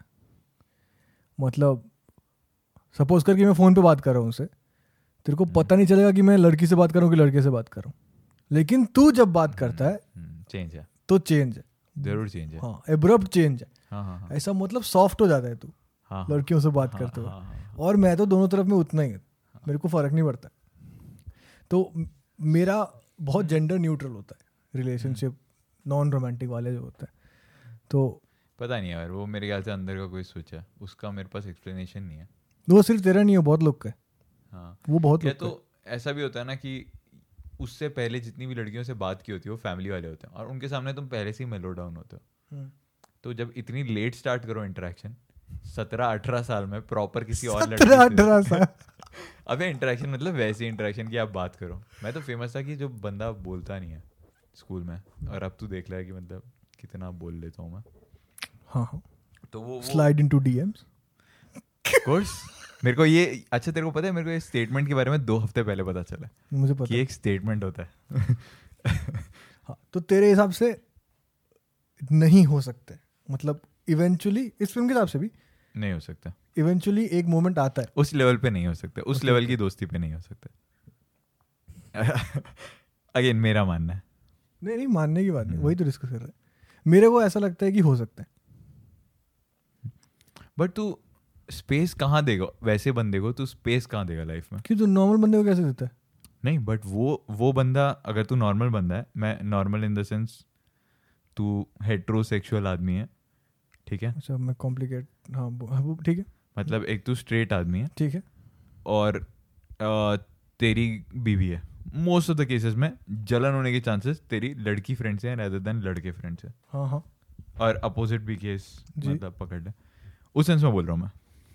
मतलब सपोज कर कि मैं फ़ोन पे बात कर रहा हूँ उससे, तेरे को पता नहीं चलेगा कि मैं लड़की से बात कर रहा हूँ कि लड़के से बात कर रहा हूँ. लेकिन तू जब बात करता है चेंज है, तो चेंज है, जरूर चेंज है. हाँ, एब्रप्ट चेंज है. हाँ. ऐसा मतलब सॉफ्ट हो जाता है तू लड़कियों से बात करते हुए. और मैं तो दोनों तरफ में उतना ही है, मेरे को फ़र्क नहीं पड़ता. तो मेरा बहुत जेंडर न्यूट्रल होता है रिलेशनशिप, नॉन रोमांटिक वाले जो होता है. तो पता नहीं यार, वो मेरे ख्याल से अंदर का कोई सोच है, उसका मेरे पास एक्सप्लेनेशन नहीं है. वो सिर्फ तेरा नहीं है, बहुत लोग का है. हाँ, वो बहुत लोग तो ऐसा भी होता है ना कि उससे पहले जितनी भी लड़कियों से बात की होती है वो फैमिली वाले होते हैं, और उनके सामने तुम पहले से ही मेलो डाउन होते हो. तो जब इतनी लेट स्टार्ट करो इंटरेक्शन, 17-18 साल में प्रॉपर किसी और लड़की 17-18 साल अबे इंटरेक्शन मतलब वैसी इंटरेक्शन की आप बात करो. मैं तो फेमस था कि जो बंदा बोलता नहीं है स्कूल में, और अब तू देख रहा है कि मतलब कितना बोल लेता हूँ मैं. हाँ. तो वो स्लाइड इनटू डीएम्स. कोर्स मेरे को ये, अच्छा तेरे को पता है मेरे को ये स्टेटमेंट के बारे में 2 हफ्ते पहले पता चला. मुझे पता कि एक स्टेटमेंट होता है. हाँ, तो तेरे हिसाब से नहीं हो सकते, मतलब इवेंचुअली इस फिल्म के हिसाब से भी नहीं हो सकता. इवेंचुअली एक मोमेंट आता है. उस लेवल पे नहीं हो सकते, उस लेवल की दोस्ती पे नहीं हो सकते. अगेन मेरा मानना है. नहीं मानने की बात नहीं, वही तो डिस्कस कर रहे हैं. मेरे को ऐसा लगता है कि हो सकता है. बट तू स्पेस कहाँ देगा वैसे बंदे को? तू स्पेस कहाँ देगा लाइफ में? कि तू नॉर्मल बंदे को कैसे देता है? नहीं, बट वो बंदा, अगर तू नॉर्मल बंदा है, मैं नॉर्मल इन द सेंस तू हेट्रोसेक्सुअल आदमी है, ठीक है. अच्छा, मैं कॉम्प्लिकेट, हाँ वो ठीक है. मतलब एक तू स्ट्रेट आदमी है, ठीक है, और तेरी बीवी है. मोस्ट ऑफ द केसेस में जलन होने के चांसेस तेरी लड़की फ्रेंड से हैं rather than लड़के फ्रेंड से. हाँ. और अपोजिट भी केस मतलब पकड़ ले, उस सेंस में बोल रहा हूँ मैं.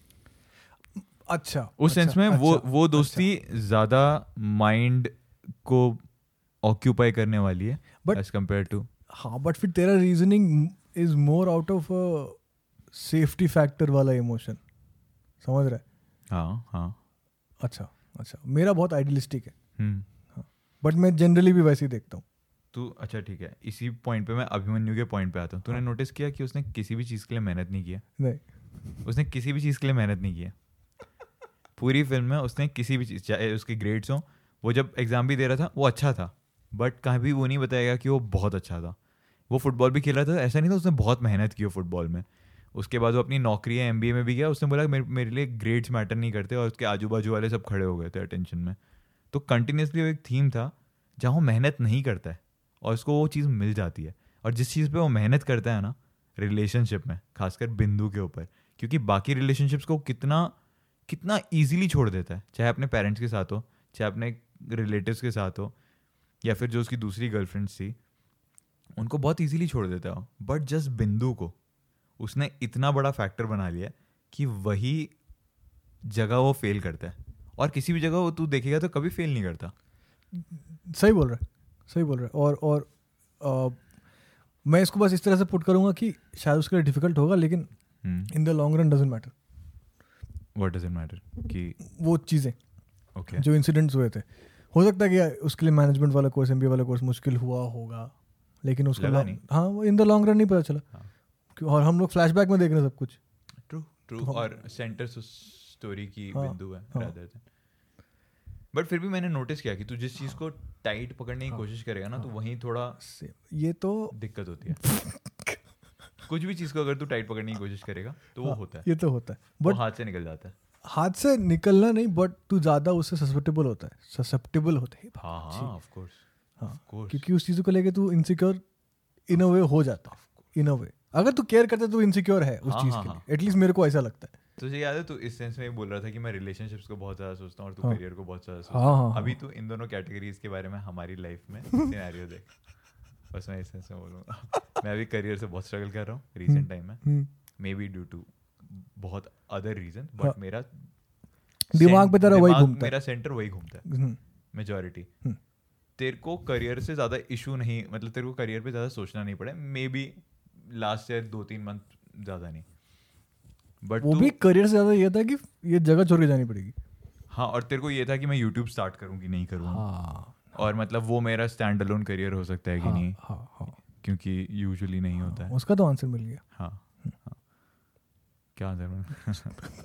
अच्छा, उस सेंस में वो दोस्ती ज्यादा माइंड को ऑक्यूपाई करने वाली है एज कंपेयर टू. हाँ, बट फिर तेरा reasoning is more out of safety factor वाला इमोशन, समझ रहा है? हाँ. अच्छा, मेरा बहुत आइडियलिस्टिक है. हाँ, बट मैं जनरली भी वैसे ही देखता हूँ. तू अच्छा ठीक है, इसी पॉइंट पे मैं अभिमन्यु के पॉइंट पे आता हूँ. तूने नोटिस किया कि उसने किसी भी चीज़ के लिए मेहनत नहीं किया? नहीं, उसने किसी भी चीज़ के लिए मेहनत नहीं किया पूरी फिल्म में. उसने किसी भी चीज़, चाहे उसके ग्रेड्स हों, वो जब एग्ज़ाम भी दे रहा था वो अच्छा था, बट कहीं भी वो नहीं बताएगा कि वो बहुत अच्छा था. वो फुटबॉल भी खेल रहा था, ऐसा नहीं था उसने बहुत मेहनत की हो फुटबॉल में. उसके बाद वो अपनी नौकरी है MBA में भी गया. उसने बोला मेरे लिए ग्रेड्स मैटर नहीं करते, और उसके आजू बाजू वाले सब खड़े हो गए थे अटेंशन में. तो कंटिन्यूसली एक थीम था जहाँ वो मेहनत नहीं करता है और उसको वो चीज़ मिल जाती है. और जिस चीज़ पे वो मेहनत करता है ना रिलेशनशिप में, खासकर बिंदु के ऊपर, क्योंकि बाकी रिलेशनशिप्स को कितना ईजिली छोड़ देता है, चाहे अपने पेरेंट्स के साथ हो, चाहे अपने रिलेटिव्स के साथ हो, या फिर जो उसकी दूसरी गर्लफ्रेंड्स थी उनको बहुत ईजिली छोड़ देता है. बट जस्ट बिंदु को उसने इतना बड़ा फैक्टर बना लिया कि वही जगह वो फेल करता है, और किसी भी जगह वो तू देखेगा तो कभी फेल नहीं करता. सही बोल रहा है. और मैं इसको बस इस तरह से पुट करूंगा कि शायद उसके लिए डिफिकल्ट होगा, लेकिन in the long run doesn't matter. What doesn't matter? कि वो चीज़ें जो इंसिडेंट्स हुए थे, हो सकता है कि उसके लिए मैनेजमेंट वाला कोर्स, MBA वाला कोर्स मुश्किल हुआ होगा, लेकिन उसको हाँ इन द लॉन्ग रन नहीं पता चला. और हम लोग फ्लैशबैक में देख रहे हैं सब कुछ. ट्रू और सेंटर स्टोरी की बिंदु है हाँ. rather than. बट फिर भी मैंने नोटिस किया कि तू जिस चीज को टाइट पकड़ने की कोशिश करेगा ना तो वहीं थोड़ा ये तो दिक्कत होती है. कुछ भी चीज को अगर तू टाइट पकड़ने की कोशिश करेगा तो वो होता है, ये तो होता है. बट हाथ से निकल जाता है. हाथ से निकलना नहीं, बट तू ज्यादा उससे ससेप्टेबल होता है. हाँ ऑफ कोर्स. क्योंकि उस चीज को लेके तू इनसिक्योर इन अ वे हो जाता है. इन अ वे अगर तू केयर करता है तो इनसिक्योर है उस चीज के लिए. एटलीस्ट मेरे को ऐसा लगता है. तुझे याद है तू इस सेंस में बोल रहा था कि मैं रिलेशनशिप्स को बहुत ज्यादा सोचता हूँ और तू करियर को बहुत ज्यादा सोचता हूँ. अभी तू इन दोनों कैटेगरीज के बारे में हमारी लाइफ में सिनेरियो देख. बस मैं इस सेंस में बोलूँगा मैं अभी करियर से बहुत स्ट्रगल कर रहा हूँ रिसेंट टाइम में, मे बी ड्यू टू बहुत अदर रीजन, बट मेरा दिमाग पे तेरा वही घूमता है, मेरा सेंटर वही घूमता है मेजॉरिटी. तेरे को करियर से ज्यादा इशू नहीं, मतलब तेरे को करियर पे ज्यादा सोचना नहीं पड़े, maybe last year 2-3 month ज्यादा नहीं, बट वो भी करियर से ज्यादा ये था कि ये जगह छोड़ के जानी पड़ेगी. हाँ, और तेरे को ये था कि मैं यूट्यूब स्टार्ट करूँ कि नहीं करूँ. और मतलब वो मेरा स्टैंड अलोन करियर हो सकता है कि नहीं. क्योंकि यूजुअली नहीं होता है. उसका तो आंसर मिल गया. हाँ. क्या आंसर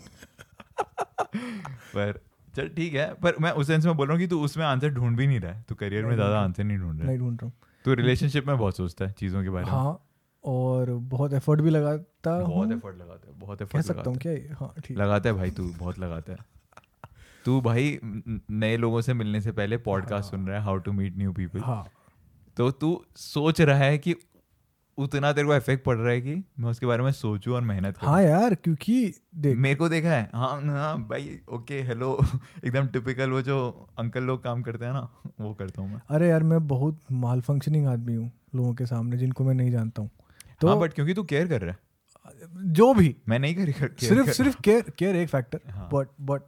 पर चल ठीक है, पर मैं उस सेंस में बोल रहा हूँ कि तू उसमें आंसर ढूंढ भी नहीं रहा है. तू करियर में ज्यादा आंसर नहीं ढूंढ रहा है. तू रिलेशनशिप में बहुत सोचता है चीजों के बारे में. हाँ, और बहुत एफर्ट भी लगाता हूँ. बहुत एफर्ट लगाता हूँ क्या. हाँ ठीक लगाता है भाई, तू बहुत लगाता है. तू भाई नए लोगों से मिलने से पहले पॉडकास्ट सुन रहा है, how to meet new people. तो तू सोच रहा है कि उतना तेरे को इफेक्ट पड़ रहा है कि मैं उसके बारे में सोचूं और मेहनत करूं. हाँ यार, क्योंकि देख मेरे को देखा है. हाँ भाई, ओके हेलो एकदम टिपिकल वो जो अंकल लोग काम करते हैं ना, वो करता हूँ मैं. अरे यार, मैं बहुत माल फंक्शनिंग आदमी हूँ लोगों के सामने जिनको मैं नहीं जानता हूँ. तो हाँ, बट क्योंकि तू केयर कर रहा है. जो भी मैं नहीं कर सिर्फ केयर एक फैक्टर. बट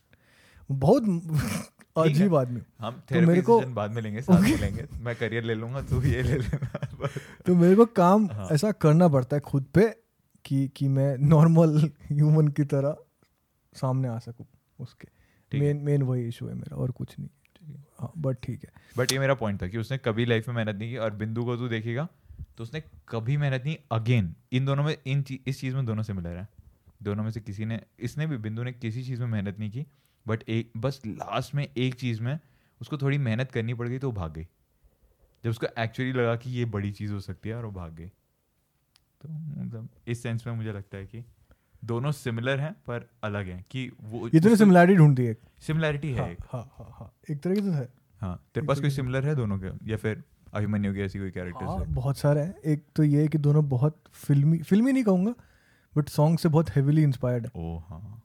बहुत अजीब आदमी. हम थेरेपी सेशन बाद में लेंगे, साथ में लेंगे. मैं करियर ले लूंगा, तू ये ले लेना. तो मेरे को काम ऐसा करना पड़ता है खुद पे कि मैं नॉर्मल ह्यूमन की तरह सामने आ सकूं. उसके मेन वही इशू है मेरा, और कुछ नहीं. हाँ बट ठीक है. बट ये मेरा पॉइंट था कि उसने कभी लाइफ में मेहनत नहीं की. और बिंदु को तू देखेगा तो उसने कभी मेहनत नहीं. अगेन इन दोनों में इस चीज़ में दोनों से मिला रहा है. दोनों में से किसी ने, इसने भी, बिंदु ने किसी चीज़ में मेहनत नहीं की. बट बस लास्ट में एक चीज़ में उसको थोड़ी मेहनत करनी पड़ गई तो वो भाग गई. जब उसको एक्चुअली लगा कि ये बड़ी चीज़ हो सकती है, और वो भाग गई. तो मतलब इस सेंस में मुझे लगता है कि दोनों सिमिलर हैं पर अलग हैं. कि वो ये तो सिमिलैरिटी ढूंढती है. सिमिलैरिटी है. हाँ एक तरीके से है. हाँ, तेरे पास कोई सिमिलर है दोनों के, या फिर अभिमन्यु के ऐसी कोई कैरेक्टर्स है? बहुत सारे हैं. एक तो ये है कि दोनों बहुत फिल्मी नहीं कहूँगा, बट सॉन्ग से बहुत हेविली इंस्पायर्ड है. ओह हाँ.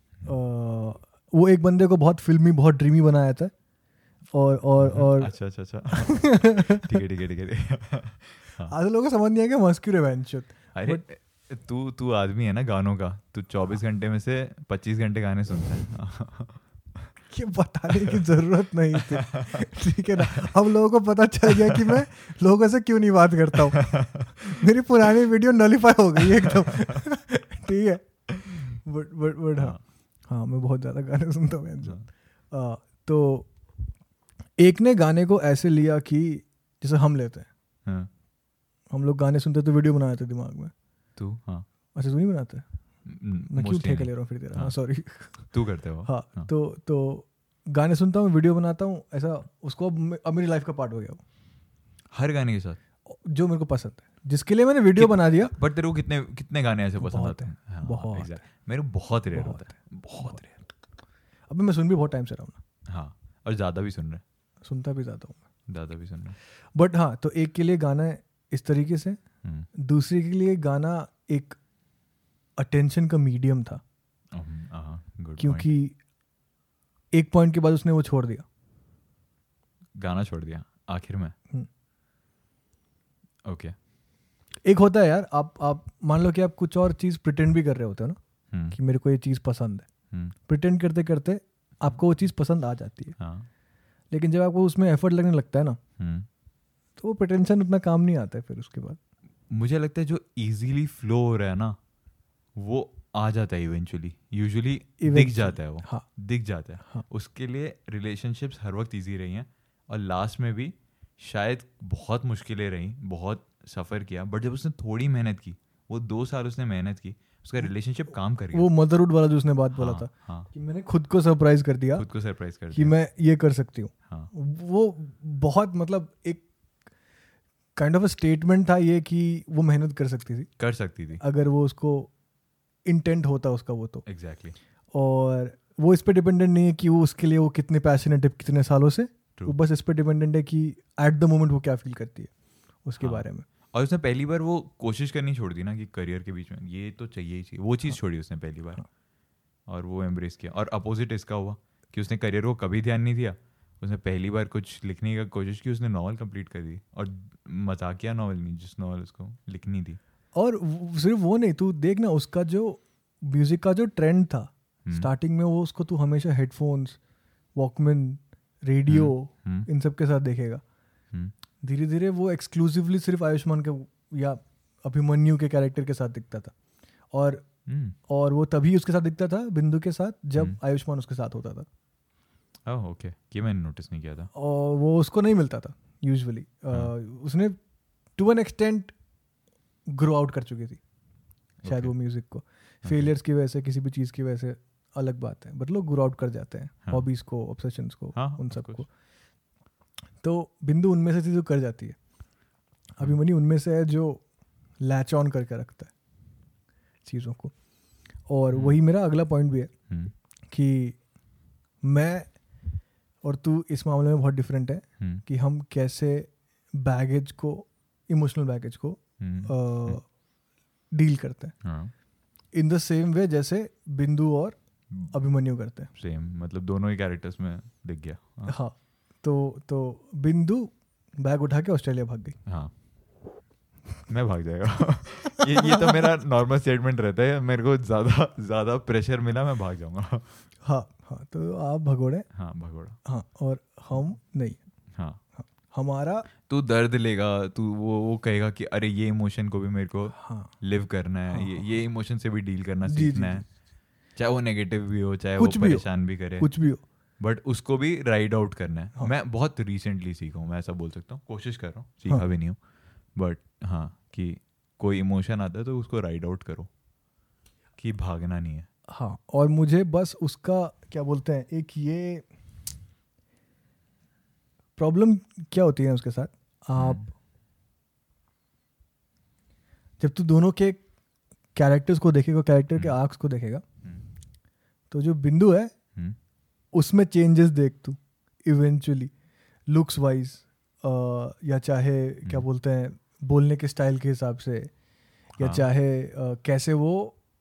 वो एक बंदे को बहुत फिल्मी, बहुत ड्रीमी बनाया था. और अच्छा ठीक है. आज लोगों को समझ नहीं आया कि मस्क्यू रिवेंज. अरे तू आदमी है ना गानों का. तू 24 घंटे में से 25 घंटे गाने सुनता है. ये बताने की जरूरत नहीं थी. ठीक है ना. अब लोगों को पता चल गया कि मैं लोगों से क्यों नहीं बात करता हूँ. मेरी पुरानी वीडियो नलिफाई हो गई एकदम. ठीक है. बट हाँ मैं बहुत ज़्यादा गाने सुनता हूँ. तो एक ने गाने को ऐसे लिया कि जैसे हम लेते हैं. हम लोग गाने सुनते तो वीडियो बनाए थे दिमाग में. तू? हाँ. अच्छा, तू नहीं बनाते? मैं क्यों ठेका ले रहा हूँ फिर तेरा. हाँ सॉरी. तू करते हो. हाँ. तो गाने सुनता हूँ, वीडियो बनाता हूँ, ऐसा उसको अब मेरी लाइफ का पार्ट हो गया वो. हर गाने के साथ जो मेरे को पसंद है, जिसके लिए मैंने वीडियो बना दिया. बट तेरे को कितने गाने ऐसे पसंद आते हैं? हाँ, बहुत. मेरे बहुत रेयर होता है. बहुत रेयर. अभी मैं सुन भी बहुत टाइम से रहा हूँ. हाँ, और ज़्यादा भी सुन रहे. सुनता भी ज़्यादा हूँ. ज़्यादा भी सुन रहे. बट हाँ, तो एक के लिए गाना इस तरीके से, दूसरे के लिए गाना एक अटेंशन का मीडियम था. क्योंकि एक पॉइंट के बाद उसने वो छोड़ दिया, गाना छोड़ दिया आखिर में. ओके. एक होता है यार, आप मान लो कि आप कुछ और चीज़ प्रिटेंड भी कर रहे होते हो ना, कि मेरे को ये चीज़ पसंद है. प्रिटेंड करते करते आपको वो चीज़ पसंद आ जाती है. लेकिन जब आपको उसमें एफर्ट लगने लगता है ना, तो वो प्रिटेंशन उतना काम नहीं आता है फिर उसके बाद. मुझे लगता है जो इजीली फ्लो हो रहा है ना, वो आ जाता है इवेंचुअली. यूजुअली दिख जाता है वो. हाँ. दिख जाता है. हाँ. उसके लिए रिलेशनशिप्स हर वक्त इजी रही हैं, और लास्ट में भी शायद बहुत मुश्किलें रही, बहुत सफ़र किया, बट जब उसने थोड़ी मेहनत की वो 2 साल उसने मेहनत की, उसका रिलेशनशिप काम कर गया। वो मदरहुड वाला जो उसने बात बोला हाँ, था हाँ, कि मैंने खुद को सरप्राइज कर दिया, खुद को सरप्राइज कर कि दिया। मैं ये कर सकती हूँ। हाँ, वो बहुत मतलब एक काइंड ऑफ अ स्टेटमेंट था ये कि वो मेहनत कर सकती थी अगर वो उसको इंटेंट होता उसका वो तो। एग्जैक्टली। और वो इस पे डिपेंडेंट नहीं है कि वो उसके लिए वो कितने पैशनेट है कितने सालों से, वो बस इस पे डिपेंडेंट है कि एट द मोमेंट वो क्या फील करती है उसके बारे में। और उसने पहली बार वो कोशिश करनी छोड़ दी ना कि करियर के बीच में ये तो चाहिए ही चाहिए, वो चीज़ छोड़ी उसने पहली बार, और वो एम्ब्रेस किया। और अपोजिट इसका हुआ कि उसने करियर को कभी ध्यान नहीं दिया, उसने पहली बार कुछ लिखने की कोशिश की, उसने नॉवल कंप्लीट कर दी, और मजाकिया नॉवल नहीं, जिस नॉवल उसको लिखनी थी। और सिर्फ वो नहीं, तू देख ना उसका जो म्यूजिक का जो ट्रेंड था स्टार्टिंग में, वो उसको तू हमेशा हेडफोन्स, वॉकमैन, रेडियो इन सब के साथ देखेगा। धीरे धीरे वो एक्सक्लूसिवली सिर्फ आयुष्मान के या अभिमन्यु के कैरेक्टर के साथ दिखता था, और वो तभी उसके साथ दिखता था बिंदु के साथ जब आयुष्मान उसके साथ होता था। ओके, ये मैंने नोटिस नहीं किया था। और वो उसको नहीं मिलता था यूजुअली। उसने to an extent grow out कर चुकी थी शायद वो म्यूजिक को, फेलियर्स की वजह से, किसी भी चीज़ की वजह से अलग बात है, बट लोग ग्रो आउट कर जाते हैं हॉबीज को, ऑब्सेशंस को, उन सब को। तो बिंदु उनमें से थी जो कर जाती है, अभिमन्यु उनमें से है जो लैच ऑन करके रखता है चीज़ों को। और वही मेरा अगला पॉइंट भी है कि मैं और तू इस मामले में बहुत डिफरेंट है कि हम कैसे बैगेज को, इमोशनल बैगेज को डील करते हैं इन द सेम वे जैसे बिंदु और अभिमन्यु करते हैं। सेम, मतलब दोनों ही कैरेक्टर्स में दिख गया। हाँ, तो बिंदु बैग उठा के ऑस्ट्रेलिया भाग गई। हाँ, मैं भाग जाएगा। ये तो मेरा नॉर्मल स्टेटमेंट रहता है, मेरे को ज़्यादा प्रेशर मिला मैं भाग जाऊंगा। हाँ, तो आप भगोड़े। हाँ, भगोड़ा। हाँ, और हम नहीं। हाँ, हमारा तू दर्द लेगा, तू वो कहेगा कि अरे ये इमोशन को भी मेरे को लिव करना है, ये इमोशन से भी डील करना सीखना है, चाहे वो नेगेटिव भी हो, चाहे वो परेशान भी करे, कुछ भी हो, बट उसको भी राइड आउट करना है। मैं बहुत रिसेंटली सीखा हूँ, मैं ऐसा बोल सकता हूँ, कोशिश कर रहा हूँ, सीखा भी नहीं हूँ, बट हाँ कि कोई इमोशन आता है तो उसको राइड आउट करो, कि भागना नहीं है। हाँ, और मुझे बस उसका क्या बोलते हैं, एक ये प्रॉब्लम क्या होती है उसके साथ, आप जब तू दोनों के कैरेक्टर्स को देखेगा, कैरेक्टर के आर्क्स को देखेगा, तो जो बिंदु है उसमें चेंजेस देख तू इवेंचुअली, लुक्स वाइज, या चाहे क्या बोलते हैं बोलने के स्टाइल के हिसाब से, या चाहे कैसे वो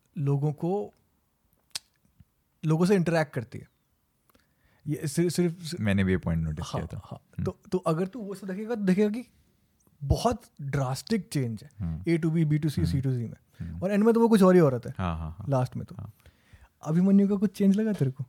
लोगों से इंटरेक्ट करती है। ये सिर्फ मैंने भी पॉइंट नोटिस किया था। हाँ, तो अगर तू वो सब देखेगा तो देखेगा कि बहुत ड्रास्टिक चेंज है A to B, B to C, C to Z में, और एंड में तो वो कुछ और ही हो रहा था लास्ट में। तो अभिमन्यु का कुछ चेंज लगा तेरे को?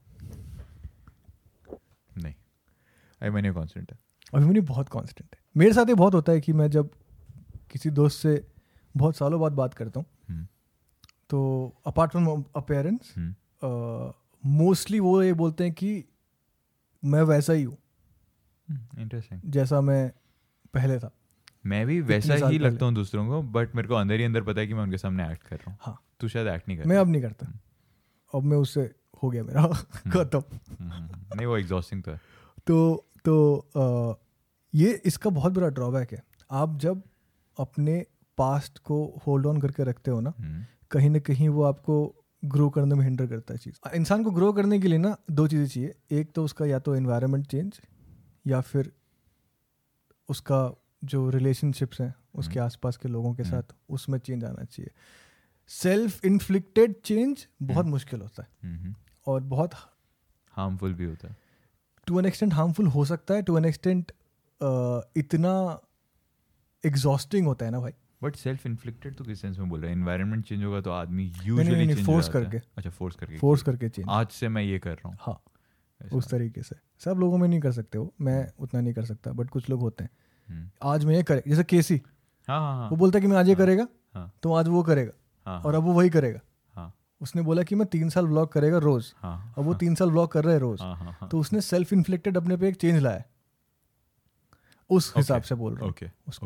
नहीं, अभिमन्यु कांस्टेंट है। अभिमन्यु बहुत कांस्टेंट है। मेरे साथ ये बहुत होता है कि मैं जब किसी दोस्त से बहुत सालों बाद बात करता हूँ, तो अपार्ट फ्रॉम अपीयरेंस मोस्टली वो ये बोलते हैं कि मैं वैसा ही हूँ, इंटरेस्टिंग, जैसा मैं पहले था। मैं भी वैसा ही लगता हूँ दूसरों को, बट मेरे को अंदर ही अंदर पता है कि मैं उनके सामने एक्ट कर रहा हूँ। हाँ, तू शायद एक्ट नहीं करता। मैं अब नहीं करता, अब मैं उससे हो गया मेरा खत्म। नहीं, वो एग्जॉस्टिंग तो है। तो ये इसका बहुत बड़ा ड्रॉबैक है। आप जब अपने पास्ट को होल्ड ऑन करके रखते हो ना, कहीं ना कहीं वो आपको ग्रो करने में हिंडर करता है। चीज़ इंसान को ग्रो करने के लिए ना दो चीज़ें चाहिए, एक तो उसका या तो एनवायरनमेंट चेंज, या फिर उसका जो रिलेशनशिप्स हैं उसके आसपास के लोगों के साथ, उसमें चेंज आना चाहिए। सेल्फ इन्फ्लिक्टेड चेंज बहुत मुश्किल होता है और बहुत हार्मफुल भी होता है। टू एन एक्सटेंट हार्मफुल हो सकता है, टू एन एक्सटेंट इतना एग्जॉस्टिंग होता है ना भाई। बट सेल्फ इन्फ्लिक्टेड तो किस सेंस में बोल रहा है? एनवायरनमेंट चेंज होगा तो आदमी यूजुअली चेंज फोर्स करके। अच्छा, फोर्स करके चेंज। आज से मैं ये कर रहा हूँ। हाँ, उस तरीके से। सब लोगों में नहीं कर सकते वो, मैं उतना नहीं कर सकता, बट कुछ लोग होते हैं आज मैं ये करे, जैसे केसी। हाँ, वो बोलता है कि मैं आज ये करेगा, तो आज वो करेगा, और अब वो वही करेगा। उसने बोला कि मैं 3 साल व्लॉग करेगा रोज, अब वो 3 साल व्लॉग कर रहा है रोज। तो उसने सेल्फ इन्फ्लिक्टेड अपने पे एक चेंज लाया, उस हिसाब से बोल रहा हूँ। उसके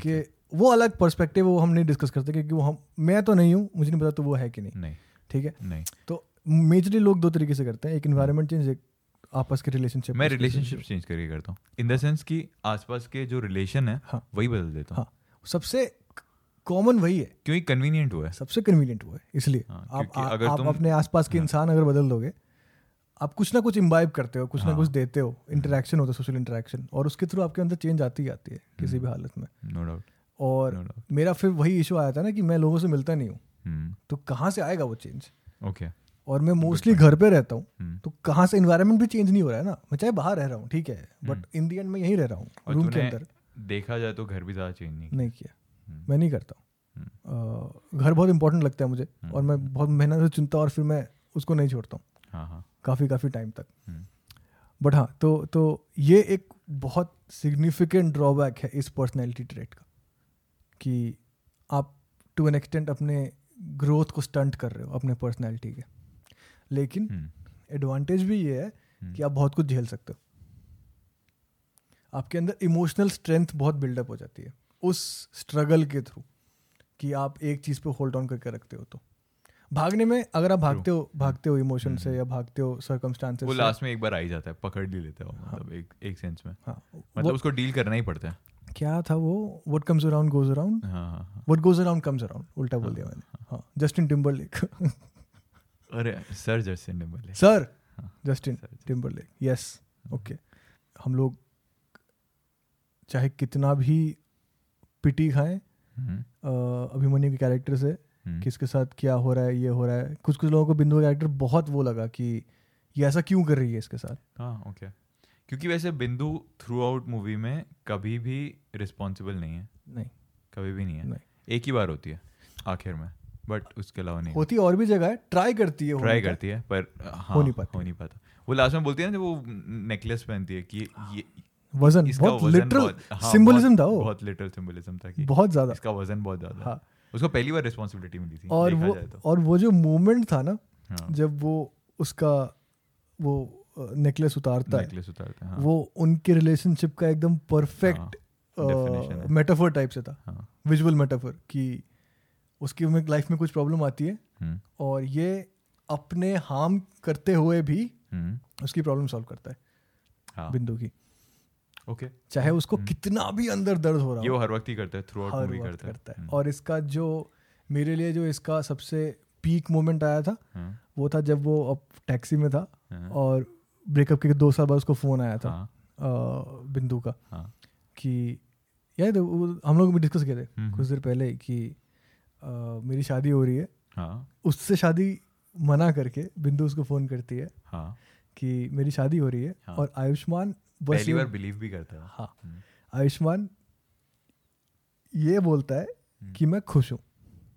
वो अलग पर्सपेक्टिव, वो हम नहीं डिस्कस करते क्योंकि वो हम, मैं तो नहीं हूँ, मुझे नहीं पता तो वो है कि नहीं, ठीक है। नहीं, तो मेजरली लोग दो तरीके से करते हैं, एक इन्वायरमेंट चेंज, एक आपस के रिलेशनशिप। मैं रिलेशनशिप चेंज करके करता हूँ, इन द सेंस कि आसपास के जो रिलेशन है वही बदल देता हूँ। सबसे कॉमन वही है, क्योंकि कन्वीनियंट हुआ है, सबसे कन्वीनियंट हुआ है, इसलिए आप अपने आसपास के इंसान अगर बदल दोगे, आप कुछ ना कुछ इम्बाइब करते हो, कुछ ना कुछ देते हो, इंटरेक्शन होता है, सोशल इंटरेक्शन, और उसके थ्रू आपके अंदर चेंज आती ही आती है किसी भी हालत में, नो डाउट। और मेरा फिर वही इशू आया था ना कि मैं लोगों से मिलता नहीं हूँ, तो कहाँ से आएगा वो चेंज। ओके। और मैं मोस्टली घर पे रहता हूँ, तो कहाँ से, इन्वायरमेंट भी चेंज नहीं हो रहा है ना, मैं चाहे बाहर रह रहा हूँ, ठीक है, बट इन दी एंड मैं यहीं रह रहा हूँ रूम के अंदर। देखा जाए तो घर भी ज़्यादा चेंज नहीं किया, मैं नहीं करता हूँ। घर बहुत इंपॉर्टेंट लगता है मुझे, और मैं बहुत मेहनत से चुनता हूँ, और फिर मैं उसको नहीं छोड़ता हूँ काफ़ी टाइम तक। बट हाँ, तो ये एक बहुत सिग्निफिकेंट ड्रॉबैक है इस पर्सनैलिटी ट्रेट का, कि आप टू एन एक्सटेंट अपने ग्रोथ को स्टंट कर रहे हो अपने पर्सनैलिटी के। लेकिन एडवांटेज भी ये है कि आप बहुत कुछ झेल सकते हो, आपके अंदर इमोशनल स्ट्रेंथ बहुत बिल्डअप हो जाती है उस स्ट्रगल के थ्रू, कि आप एक चीज़ पे होल्ड ऑन करके रखते हो। तो भागने में, अगर आप भागते हो इमोशन से, या भागते हो सर्कमस्टांसेस, वो लास्ट में एक बार आ ही जाता है, पकड़ ही लेते हो, मतलब एक सेंस में, मतलब उसको डील करना ही पड़ता है। क्या था वो, what comes around goes around, what goes around comes around, उल्टा बोल दिया मैंने। हाँ, जस्टिन टिम्बरलेक। अरे sir Justin Timberlake, yes, okay. हम लोग चाहे कितना भी पिटी खाएं अभिमन्यु के कैरेक्टर से, किसके साथ क्या हो रहा है, ये हो रहा है, कुछ लोगों को बिंदु का कैरेक्टर बहुत वो लगा कि ये ऐसा क्यों कर रही है इसके साथ। हाँ, ओके। क्योंकि वैसे बिंदु थ्रू आउट मूवी में कभी भी रिस्पॉन्सिबल नहीं है, कभी भी नहीं है, एक ही बार होती है आखिर में, बट उसके अलावा नहीं होती। और भी जगह है, ट्राई करती है पर हो नहीं पाता। वो लास्ट में बोलती है ना, वो नेकलेस पहनती है कि ये वजन, बहुत लिटरल सिंबलिज्म था, वो बहुत लिटरल सिंबलिज्म था कि बहुत ज्यादा, इसका वजन बहुत ज्यादा है। उसको पहली बार रिस्पॉन्सिबिलिटी मिली थी, और वो जो मोमेंट था ना, जब वो उसका वो नेकलेस उतारता है, वो उनके रिलेशनशिप का एकदम परफेक्ट मेटाफर टाइप से था, विजुअल मेटाफर, कि उसकी लाइफ में कुछ प्रॉब्लम आती है और ये अपने हार्म करते हुए भी उसकी प्रॉब्लम सॉल्व करता है, बिंदु की। ओके, चाहे उसको कितना भी अंदर दर्द हो रहा हो, ये वो हर वक्त ही करता है, थ्रू आउट मूवी करता है। और इसका जो मेरे लिए जो इसका सबसे पीक मोमेंट आया था, वो था जब वो अब टैक्सी में था और ब्रेकअप के 2 साल बाद उसको फोन आया था बिंदु का, कि यार हम लोग भी डिस्कस किए थे कुछ देर पहले कि मेरी शादी हो रही है। उससे शादी मना करके बिंदु उसको फोन करती है कि मेरी शादी हो रही है, और आयुष्मान पहली बार बिलीव भी करता है। हाँ, आयुष्मान ये बोलता है कि मैं खुश हूँ।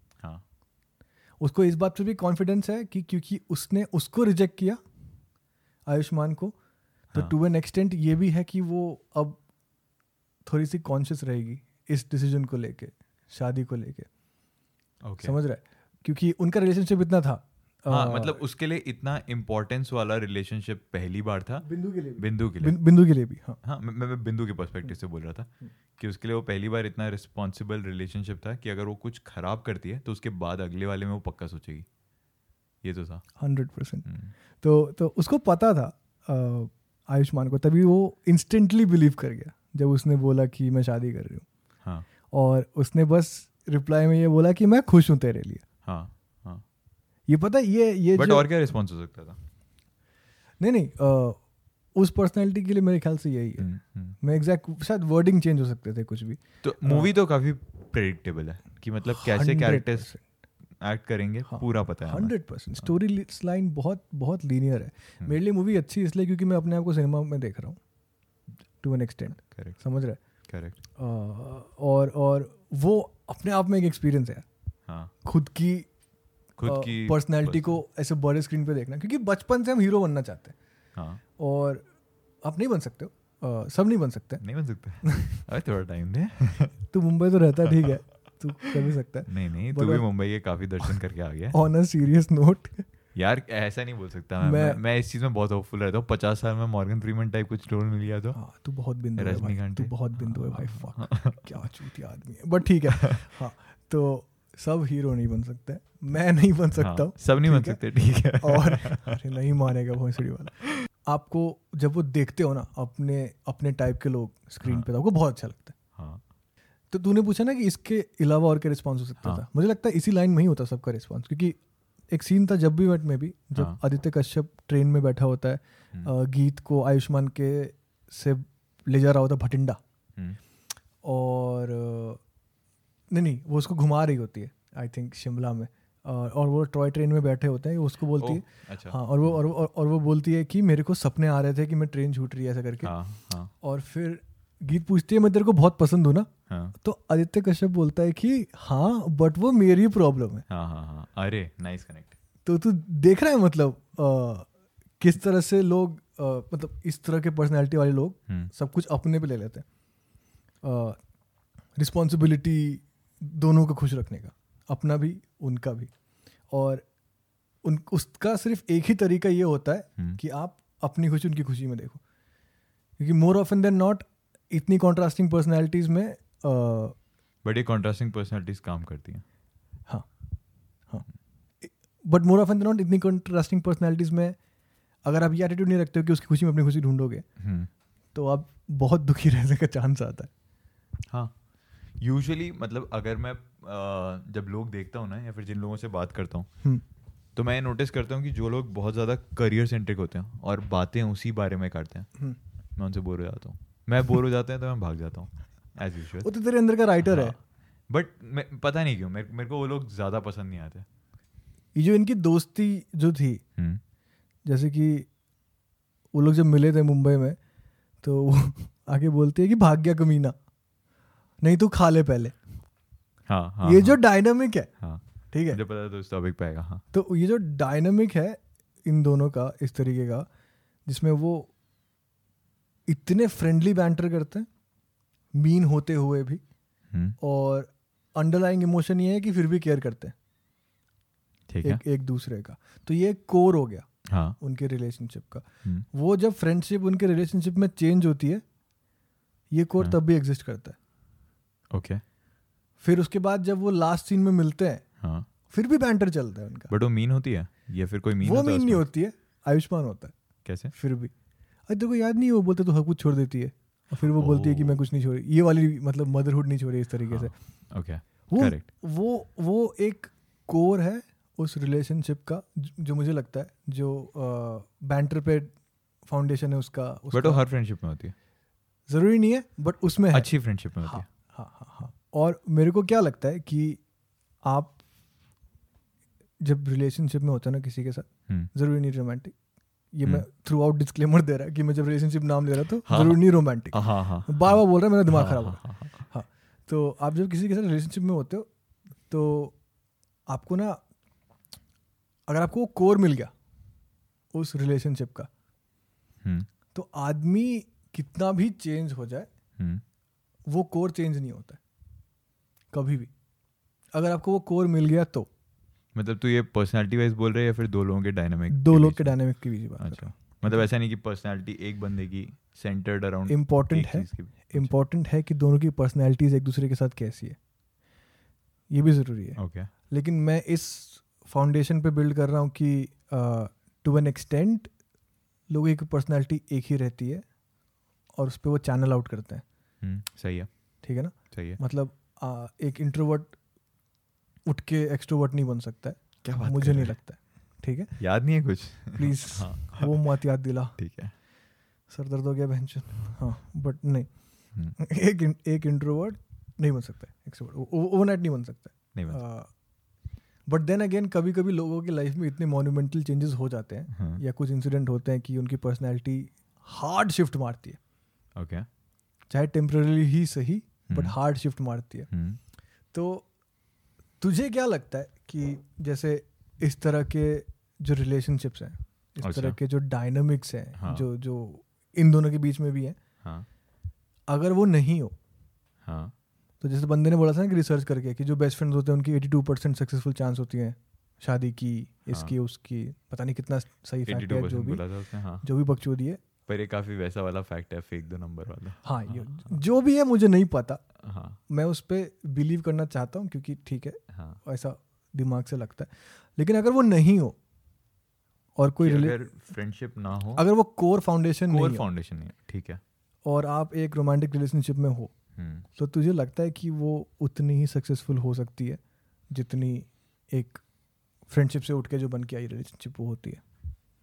उसको इस बात पे भी कॉन्फिडेंस है कि क्योंकि उसने उसको रिजेक्ट किया आयुष्मान को, तो टू एन एक्सटेंट ये भी है कि वो अब थोड़ी सी कॉन्शियस रहेगी इस डिसीजन को लेके, शादी को लेके। समझ रहा है, क्योंकि उनका रिलेशनशिप इतना था। मतलब उसके लिए इतना इम्पोर्टेंस वाला रिलेशनशिप पहली बार था बिंदु के लिए भी। मैं बिंदु के पर्सपेक्टिव से बोल रहा था कि उसके लिए वो पहली बार इतना रिस्पॉन्सिबल रिलेशनशिप था कि अगर वो कुछ खराब करती है तो उसके बाद अगले वाले में वो पक्का सोचेगी। ये तो था 100%। तो उसको पता था आयुष्मान को, तभी वो इंस्टेंटली बिलीव कर गया जब उसने बोला कि मैं शादी कर रही हूँ। और उसने बस रिप्लाई में ये बोला कि मैं खुश हूँ तेरे लिए। ये पता है ये बट और क्या रिस्पॉन्स हो सकता था? नहीं, उस पर्सनालिटी के लिए मेरे ख्याल से यही है। मैं एग्जैक्ट, शायद वर्डिंग चेंज हो सकते थे कुछ भी। तो मूवी तो काफी प्रेडिक्टेबल है कि मतलब कैसे कैरेक्टर्स एक्ट करेंगे, पूरा पता है 100%। स्टोरी लाइन बहुत बहुत लीनियर है। मेरे लिए मूवी अच्छी इसलिए क्योंकि मैं अपने आप को सिनेमा में देख रहा हूँ टू एन एक्सटेंट। समझ रहा है? करेक्ट। और वो अपने आप में एक एक्सपीरियंस है, खुद की पर्सनैलिटी को ऐसे बड़े स्क्रीन पे देखना, क्योंकि बचपन से हम हीरो बनना चाहते हैं। और आप नहीं बन सकते हो, सब नहीं बन सकते। अरे थोड़ा टाइम दे। तू मुंबई तो रहता है, ठीक है, तू कर भी सकता है। नहीं, तू भी मुंबई के काफी दर्शन करके आ गया। ऑन अ सीरियस नोट, यार ऐसा नहीं बोल सकता मैं इस चीज में बहुत होपफुल रहता हूँ. 50 साल में मॉर्गन फ्रीमैन टाइप कुछ रोल मिल गया तो. हाँ तू बहुत बिंदु है भाई, रजनीकांत तू बहुत बिंदु है भाई. फक क्या चूतिया आदमी है. बट ठीक है. हाँ तो सब हीरो नहीं बन सकते, मैं नहीं बन सकता हूँ. सब नहीं बन सकते, ठीक है. और अरे नहीं मानेगा भोंसड़ी वाला. आपको जब वो देखते हो ना अपने टाइप के लोग स्क्रीन पे, तो आपको बहुत अच्छा लगता है. हाँ. तो तूने पूछा ना कि इसके अलावा और क्या रिस्पॉन्स हो सकता था. मुझे लगता है इसी लाइन में ही होता सबका रिस्पॉन्स. क्योंकि एक सीन था जब भी वट में भी, जब आदित्य कश्यप ट्रेन में बैठा होता है, गीत को आयुष्मान के से ले जा रहा होता भटिंडा, और नहीं वो उसको घुमा रही होती है आई थिंक शिमला में, और वो टॉय ट्रेन में बैठे होते हैं, उसको बोलती है. अच्छा. हाँ और वो बोलती है कि मेरे को सपने आ रहे थे कि मैं ट्रेन छूट रही है ऐसा करके. और फिर गीत पूछती है मैं तेरे को बहुत पसंद हूँ ना. तो आदित्य कश्यप बोलता है कि हाँ बट वो मेरी प्रॉब्लम है. हाँ. अरे नाइस कनेक्ट. तो तू देख रहा है मतलब किस तरह से लोग मतलब इस तरह के पर्सनैलिटी वाले लोग सब कुछ अपने पे ले लेते हैं. रिस्पॉन्सिबिलिटी दोनों को खुश रखने का, अपना भी उनका भी. और उसका सिर्फ एक ही तरीका ये होता है कि आप अपनी खुशी उनकी खुशी में देखो. क्योंकि मोर ऑफन देन नॉट इतनी कॉन्ट्रास्टिंग पर्सनैलिटीज में बड़ी कॉन्ट्रास्टिंग पर्सनैलिटीज काम करती हैं. हाँ. But more often than not इतनी कॉन्ट्रास्टिंग पर्सनैलिटीज में अगर आप ये एटीट्यूड नहीं रखते हो कि उसकी खुशी में अपनी खुशी ढूंढोगे, तो आप बहुत दुखी रहने का चांस आता है. हाँ. यूजुअली मतलब अगर मैं जब लोग देखता हूँ ना, या फिर जिन लोगों से बात करता हूँ, तो मैं नोटिस करता हूँ कि जो लोग बहुत ज़्यादा करियर सेंट्रिक होते हैं और बातें उसी बारे में करते हैं, मैं उनसे बोर हो जाता हूँ. मैं बोर हो जाता है तो मैं भाग जाता हूँ एज यूजुअल. वो तो तेरे अंदर का राइटर है. बट पता नहीं क्यों मेरे को वो लोग ज़्यादा पसंद नहीं आते. ये जो इनकी दोस्ती जो थी, जैसे कि वो लोग जब मिले थे मुंबई में, तो वो आगे बोलती है कि भाग गया कमीना, नहीं तो खा ले पहले. हाँ, ये जो डायनामिक है, ठीक है, मुझे पता है तो इस टॉपिक पे आएगा. हाँ. तो ये जो डायनामिक है इन दोनों का इस तरीके का, जिसमें वो इतने फ्रेंडली बैंटर करते हैं मीन होते हुए भी, और अंडरलाइंग इमोशन ये है कि फिर भी केयर करते हैं. ठीक है. एक दूसरे का. तो ये कोर हो गया. हाँ. उनके रिलेशनशिप का. वो जब फ्रेंडशिप उनके रिलेशनशिप में चेंज होती है, ये कोर तब भी एग्जिस्ट करता है. ओके. फिर उसके बाद जब वो लास्ट सीन में मिलते हैं, हाँ, फिर भी बैंटर चलता है उनका. बट वो मीन होती है या फिर कोई मीन वो मीन नहीं होती है, आयुष्मान होता है. कैसे? फिर भी अरे तेरे को याद नहीं, वो बोलते तो हर कुछ छोड़ देती है, और फिर वो बोलती है कि मैं कुछ नहीं छोड़ी. ये वाली मतलब मदरहुड नहीं छोड़ी इस तरीके से. ओके. करेक्ट. वो एक कोर है उस रिलेशनशिप का, जो मुझे लगता है जो बैंटर पे फाउंडेशन है उसका. बट वो हर फ्रेंडशिप में होती है. जरूरी नहीं है, बट उसमें है. अच्छी फ्रेंडशिप में होती है. हाँ. और मेरे को क्या लगता है कि आप जब रिलेशनशिप में होते हैं ना किसी के साथ, जरूरी नहीं रोमांटिक, ये मैं थ्रू आउट डिस्क्लेमर दे रहा है कि मैं जब रिलेशनशिप नाम ले रहा तो जरूरी नहीं रोमांटिक. बार बार बोल रहा है, मेरा दिमाग खराब हो रहा है. हाँ. तो आप जब किसी के साथ रिलेशनशिप में होते हो, तो आपको ना, अगर आपको वो कोर मिल गया उस रिलेशनशिप का, तो आदमी कितना भी चेंज हो जाए, वो कोर चेंज नहीं होता है कभी भी. अगर आपको वो कोर मिल गया तो, मतलब तू ये पर्सनालिटी वाइज बोल रहे हैं या फिर दो लोगों के डायनामिक? दो लोग के डायनामिक के बीच बात. अच्छा. मतलब ऐसा नहीं कि पर्सनालिटी एक बंदे की सेंटर्ड अराउंड. इम्पोर्टेंट है कि दोनों की पर्सनालिटीज एक दूसरे के साथ कैसी है, ये भी ज़रूरी है. ओके. लेकिन मैं इस फाउंडेशन पे बिल्ड कर रहा हूँ कि टू एन एक्सटेंट लोगों की पर्सनालिटी एक ही रहती है, और उस पर वो चैनल आउट करते हैं. सही है. ठीक है ना. सही है. मतलब एक इंट्रोवर्ट उठ के एक्सट्रोवर्ट नहीं बन सकता है. क्या बात मुझे नहीं लगता है. ठीक है. याद नहीं है कुछ? प्लीज. वो मत याद दिला. ठीक है. सर दर्द हो गया बहनचोद. हाँ. बट नहीं, एक इंट्रोवर्ट नहीं बन सकता है, एक्सट्रोवर्ट ओवरनाइट नहीं बन सकता. बट देन अगेन कभी कभी लोगों की लाइफ में इतने मॉन्यूमेंटल चेंजेस हो जाते हैं, या कुछ इंसिडेंट होते हैं कि उनकी पर्सनैलिटी हार्ड शिफ्ट मारती है. ओके. चाहे टेम्पररी ही सही, बट हार्ड शिफ्ट मारती है. तो तुझे क्या लगता है कि जैसे इस तरह के जो रिलेशनशिप्स हैं, इस तरह के जो डायनामिक्स हैं, हाँ, जो इन दोनों के बीच में भी हैं, हाँ, अगर वो नहीं हो, हाँ, तो जैसे बंदे ने बोला था ना कि रिसर्च करके कि जो बेस्ट फ्रेंड्स होते हैं उनकी 82% सक्सेसफुल चांस होती है शादी की, इसकी उसकी, पता नहीं कितना सही फैक्ट है, जो भी बोला था उसने, हाँ। जो भी बकचोदी है, पर ये काफी वैसा वाला फैक्ट है, फेक 2 नंबर वाला। हाँ, जो भी है मुझे नहीं पता, हाँ, मैं उस पर बिलीव करना चाहता हूँ क्योंकि ठीक है, हाँ, ऐसा दिमाग से लगता है। लेकिन अगर वो नहीं हो और कोई अगर फ्रेंडशिप ना हो, अगर वो कोर फाउंडेशन नहीं है, ठीक है, और आप एक रोमांटिक रिलेशनशिप में हो, तो तुझे लगता है कि वो उतनी ही सक्सेसफुल हो सकती है जितनी एक फ्रेंडशिप से उठ के जो बन के आई रिलेशनशिप वो होती है।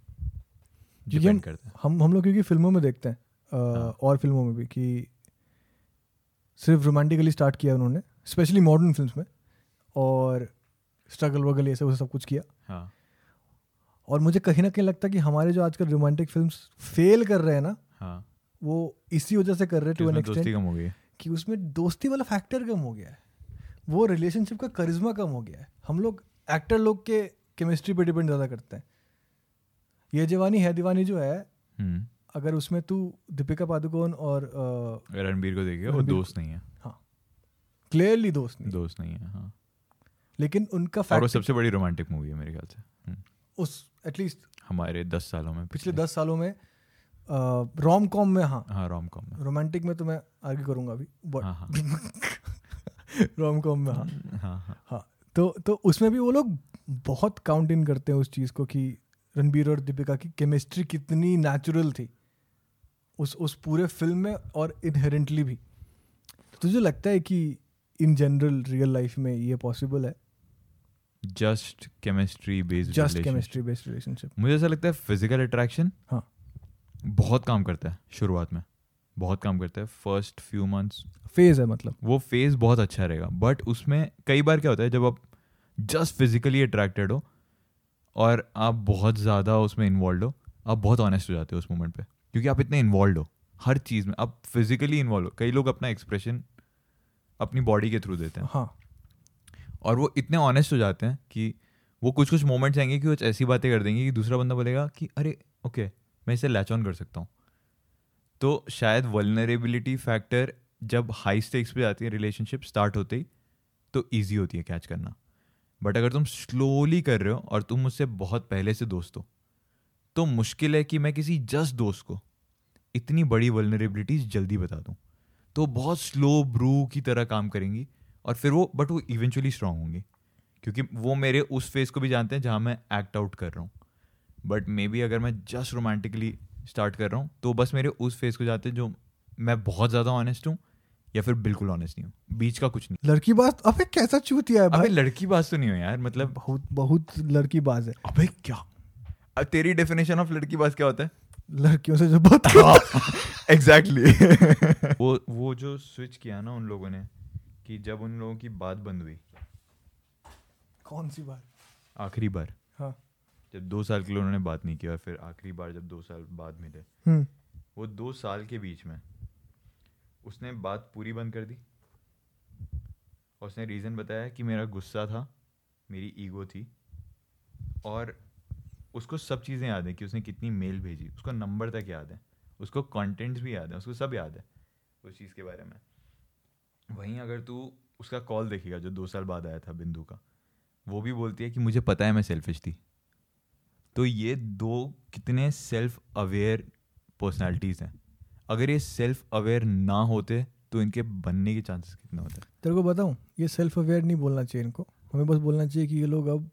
क्योंकि हम लोग क्योंकि फिल्मों में देखते हैं, हाँ। और फिल्मों में भी, कि सिर्फ रोमांटिकली स्टार्ट किया उन्होंने, स्पेशली मॉडर्न फिल्म्स में, और स्ट्रगल वगल ऐसे सब कुछ किया। हाँ। और मुझे कहीं ना कहीं लगता है कि हमारे जो आजकल रोमांटिक फिल्म्स फेल कर रहे हैं ना, हाँ, वो इसी वजह से कर रहे हैं टू एन एक्सटेंट, दोस्ती कम हो गई है, कि उसमें दोस्ती वाला फैक्टर कम हो गया है, वो रिलेशनशिप का करिश्मा कम हो गया है। हम लोग एक्टर लोग के केमिस्ट्री पे डिपेंड ज़्यादा करते हैं। ये जवानी है दीवानी जो है, अगर उसमें तू दीपिका पादुकोण और रणबीर को देखेगा, वो दोस्त नहीं है। हाँ, क्लियरली दोस्त नहीं है, हाँ। लेकिन उनका और वो सबसे बड़ी रोमांटिक मूवी है मेरे ख्याल से, उस एटलीस्ट हमारे 10 सालों में, पिछले 10 सालों में। रोम कॉम में, हाँ, रोम कॉम में, रोमांटिक में तो मैं आगे करूंगा अभी, हाँ, रोम कॉम में, हाँ, तो उसमें भी वो लोग बहुत काउंट इन करते हैं उस चीज़ को कि रणबीर और दीपिका की केमिस्ट्री कितनी नेचुरल थी उस पूरे फिल्म में, और इनहेरेंटली भी। तो तुझे लगता है कि इन जनरल रियल लाइफ में ये पॉसिबल है? Just chemistry based relationship? मुझे ऐसा लगता है फिजिकल अट्रैक्शन, हाँ, बहुत काम करता है शुरुआत में, बहुत काम करता है, फर्स्ट फ्यू मंथ्स फेज है, मतलब वो फेज बहुत अच्छा रहेगा। बट उसमें कई बार क्या होता है, जब आप जस्ट फिजिकली अट्रैक्टेड हो और आप बहुत ज़्यादा उसमें इन्वॉल्व हो, आप बहुत ऑनेस्ट हो जाते हो उस मोमेंट पे, क्योंकि आप इतने इन्वॉल्व हो हर चीज़ में, आप फिजिकली इन्वॉल्व हो। कई लोग अपना एक्सप्रेशन अपनी बॉडी के थ्रू देते हैं, हाँ, और वो इतने ऑनेस्ट हो जाते हैं कि वो कुछ मोमेंट्स आएंगे कि वो ऐसी बातें कर देंगे कि दूसरा बंदा बोलेगा कि अरे ओके, मैं इसे लैच ऑन कर सकता हूँ। तो शायद वल्नरेबिलिटी फैक्टर जब हाई स्टेक्स पे जाती है रिलेशनशिप स्टार्ट होते ही, तो ईजी होती है कैच करना। बट अगर तुम स्लोली कर रहे हो और तुम मुझसे बहुत पहले से दोस्त हो, तो मुश्किल है कि मैं किसी जस्ट दोस्त को इतनी बड़ी वल्नरेबिलिटीज जल्दी बता दूं। तो बहुत स्लो ब्रू की तरह काम करेंगी, और फिर वो इवेंचुअली स्ट्रांग होंगी, क्योंकि वो मेरे उस फेज को भी जानते हैं जहाँ मैं एक्ट आउट कर रहा हूँ। बट मे बी अगर मैं जस्ट रोमांटिकली स्टार्ट कर रहा हूँ, तो बस मेरे उस फेज को जाते हैं जो मैं बहुत ज़्यादा ऑनेस्ट हूँ या फिर बिल्कुल ऑनेस्ट नहीं हूँ, बीच का कुछ नहीं। लड़की बात, अबे कैसा चूतिया है भाई। अबे लड़की बात तो नहीं हो यार, मतलब बहुत लड़की बात है। अबे क्या, अब तेरी डेफिनेशन ऑफ लड़की बात क्या होता है? लड़कियों से जो बात एग्जैक्टली। वो जो स्विच किया ना उन लोगों ने, कि जब उन लोगों की बात बंद हुई। कौन सी बात? आखिरी बार, हाँ, जब 2 साल के लिए उन्होंने बात नहीं किया, और फिर आखिरी बार जब 2 साल बाद मिले, वो 2 साल के बीच में उसने बात पूरी बंद कर दी, और उसने रीज़न बताया कि मेरा गुस्सा था, मेरी ईगो थी, और उसको सब चीज़ें याद है कि उसने कितनी मेल भेजी, उसको नंबर तक याद है, उसको कंटेंट्स भी याद है, उसको सब याद है उस चीज़ के बारे में। वहीं अगर तू उसका कॉल देखेगा जो 2 साल बाद आया था बिंदु का, वो भी बोलती है कि मुझे पता है मैं सेल्फिश थी। तो ये 2 कितने सेल्फ अवेयर पर्सनालिटीज़ हैं। अगर ये सेल्फ अवेयर ना होते तो इनके बनने के चांसेस कितने होते हैं? तेरे को बताऊं, ये सेल्फ अवेयर नहीं बोलना चाहिए इनको, हमें बस बोलना चाहिए कि ये लोग अब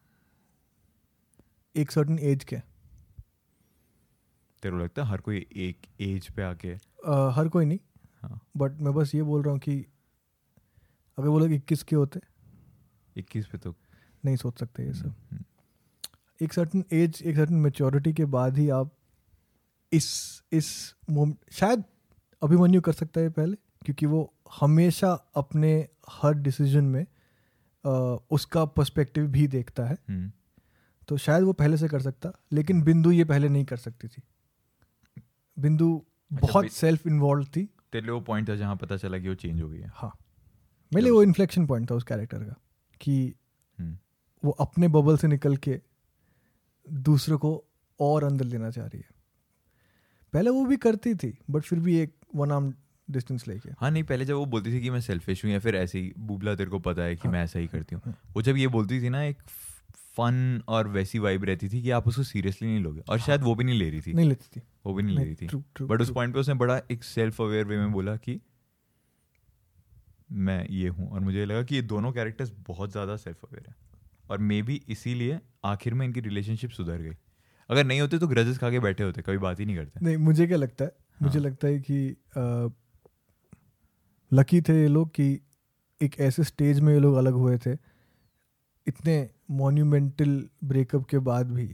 एक सर्टेन एज के। तेरे को लगता है हर कोई एक एज पे आके? हर कोई नहीं, हाँ, बट मैं बस ये बोल रहा हूँ कि अगर वो लोग 21 के होते, 21 पे तो नहीं सोच सकते ये सब। एक सर्टेन एज, एक सर्टेन मैच्योरिटी के बाद ही आप इस मोमेंट, शायद अभिमन्यु कर सकता है पहले, क्योंकि वो हमेशा अपने हर डिसीजन में उसका पर्सपेक्टिव भी देखता है, तो शायद वो पहले से कर सकता। लेकिन बिंदु ये पहले नहीं कर सकती थी। बिंदु बहुत सेल्फ इन्वॉल्व थी। तेरे वो पॉइंट था जहाँ पता चला कि वो चेंज हो गई है। हाँ, मेरे लिए वो इन्फ्लेक्शन पॉइंट था उस कैरेक्टर का, कि वो अपने बबल से निकल के दूसरे को और अंदर लेना चाह रही है। पहले वो भी करती थी, बट फिर भी एक वन आर्म डिस्टेंस लेके। हाँ नहीं, पहले जब वो बोलती थी कि मैं सेल्फिश हूँ या फिर ऐसे ही बुबला तेरे को पता है कि मैं ऐसा ही करती हूँ, वो जब ये बोलती थी ना एक फन और वैसी वाइब रहती थी कि आप उसको सीरियसली नहीं लोगे, और शायद वो भी नहीं ले रही थी, नहीं लेती थी, वो भी नहीं ले रही थी, बट उस पॉइंट पे उसने बड़ा एक सेल्फ अवेयर वे में बोला कि मैं ये हूँ, और मुझे लगा कि ये दोनों कैरेक्टर्स बहुत ज़्यादा सेल्फ अवेयर है, और मे बी इसीलिए आखिर में इनकी रिलेशनशिप सुधर गई। अगर नहीं होते तो ग्रजेस खा के बैठे होते, कभी बात ही नहीं करते। नहीं, मुझे क्या लगता है, मुझे लगता है कि लकी थे ये लोग कि एक ऐसे स्टेज में ये लोग अलग हुए थे, इतने मॉन्यूमेंटल ब्रेकअप के बाद भी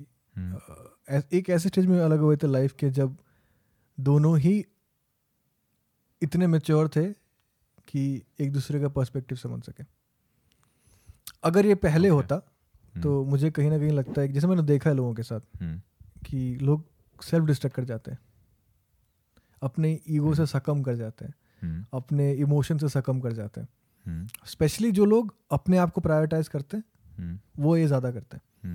एक ऐसे स्टेज में अलग हुए थे लाइफ के जब दोनों ही इतने मैच्योर थे कि एक दूसरे का पर्सपेक्टिव समझ सके। अगर ये पहले होता तो मुझे कहीं ना कहीं लगता है कि जैसे मैंने देखा है लोगों के साथ कि लोग सेल्फ डिस्ट्रक्ट कर जाते हैं, अपने ईगो से सकम कर जाते हैं, अपने इमोशन से सकम कर जाते हैं। स्पेशली जो लोग अपने आप को प्रायोरिटाइज करते हैं वो ये ज़्यादा करते हैं,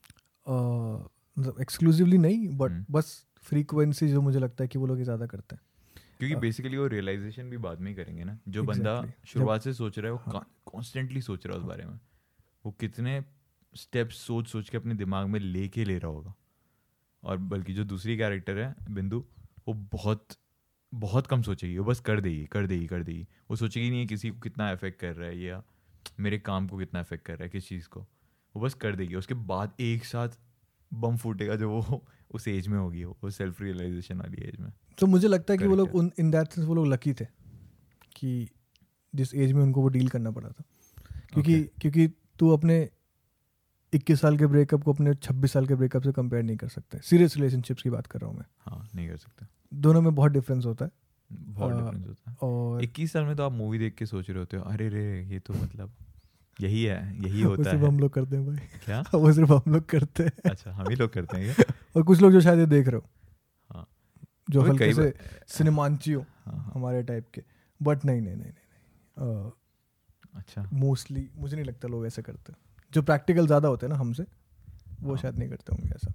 मतलब एक्सक्लूसिवली नहीं बट बस फ्रीक्वेंसी जो मुझे लगता है कि वो लोग ये ज़्यादा करते हैं, क्योंकि बेसिकली वो रियलाइजेशन भी बाद में ही करेंगे ना। जो बंदा शुरुआत से सोच रहा है वो कॉन्स्टेंटली सोच रहा है उस बारे में, वो कितने स्टेप्स सोच सोच के अपने दिमाग में लेके ले रहा होगा। और बल्कि जो दूसरी कैरेक्टर है बिंदु, वो बहुत बहुत कम सोचेगी, वो बस कर देगी। वो सोचेगी नहीं किसी को कितना अफेक्ट कर रहा है या मेरे काम को कितना अफेक्ट कर रहा है किस चीज़ को, वो बस कर देगी। उसके बाद एक साथ बम फूटेगा जो वो उस एज में होगी, वो सेल्फ रियलाइजेशन वाली एज में। तो मुझे लगता है कि वो लोग इन दैट सेंस वो लोग लकी थे कि जिस एज में उनको वो डील करना पड़ा था, क्योंकि तू अपने 21 साल के ब्रेकअप को अपने 26 साल के ब्रेकअप से कंपेयर नहीं कर सकते। सीरियस रिलेशनशिप्स की बात कर रहा हूँ मैं। हाँ, नहीं कर सकते। दोनों में बहुत डिफरेंस होता है, बहुत डिफरेंस होता है। और 21 साल में तो आप मूवी देख के सोच रहे होते हो अरे रे ये तो मतलब यही है, यही होता है। सिर्फ हम लोग करते हैं भाई। क्या? वो सिर्फ हम लोग करते हैं। अच्छा, हम ही लोग करते हैं क्या? और कुछ लोग जो शायद ये देख रहे हो, हाँ, जो हल्के से सिनेमांची हो हमारे टाइप के, बट नहीं। अच्छा, मोस्टली मुझे नहीं लगता लोग ऐसे करते। जो प्रैक्टिकल ज़्यादा होते हैं ना हमसे, वो शायद नहीं करते होंगे ऐसा।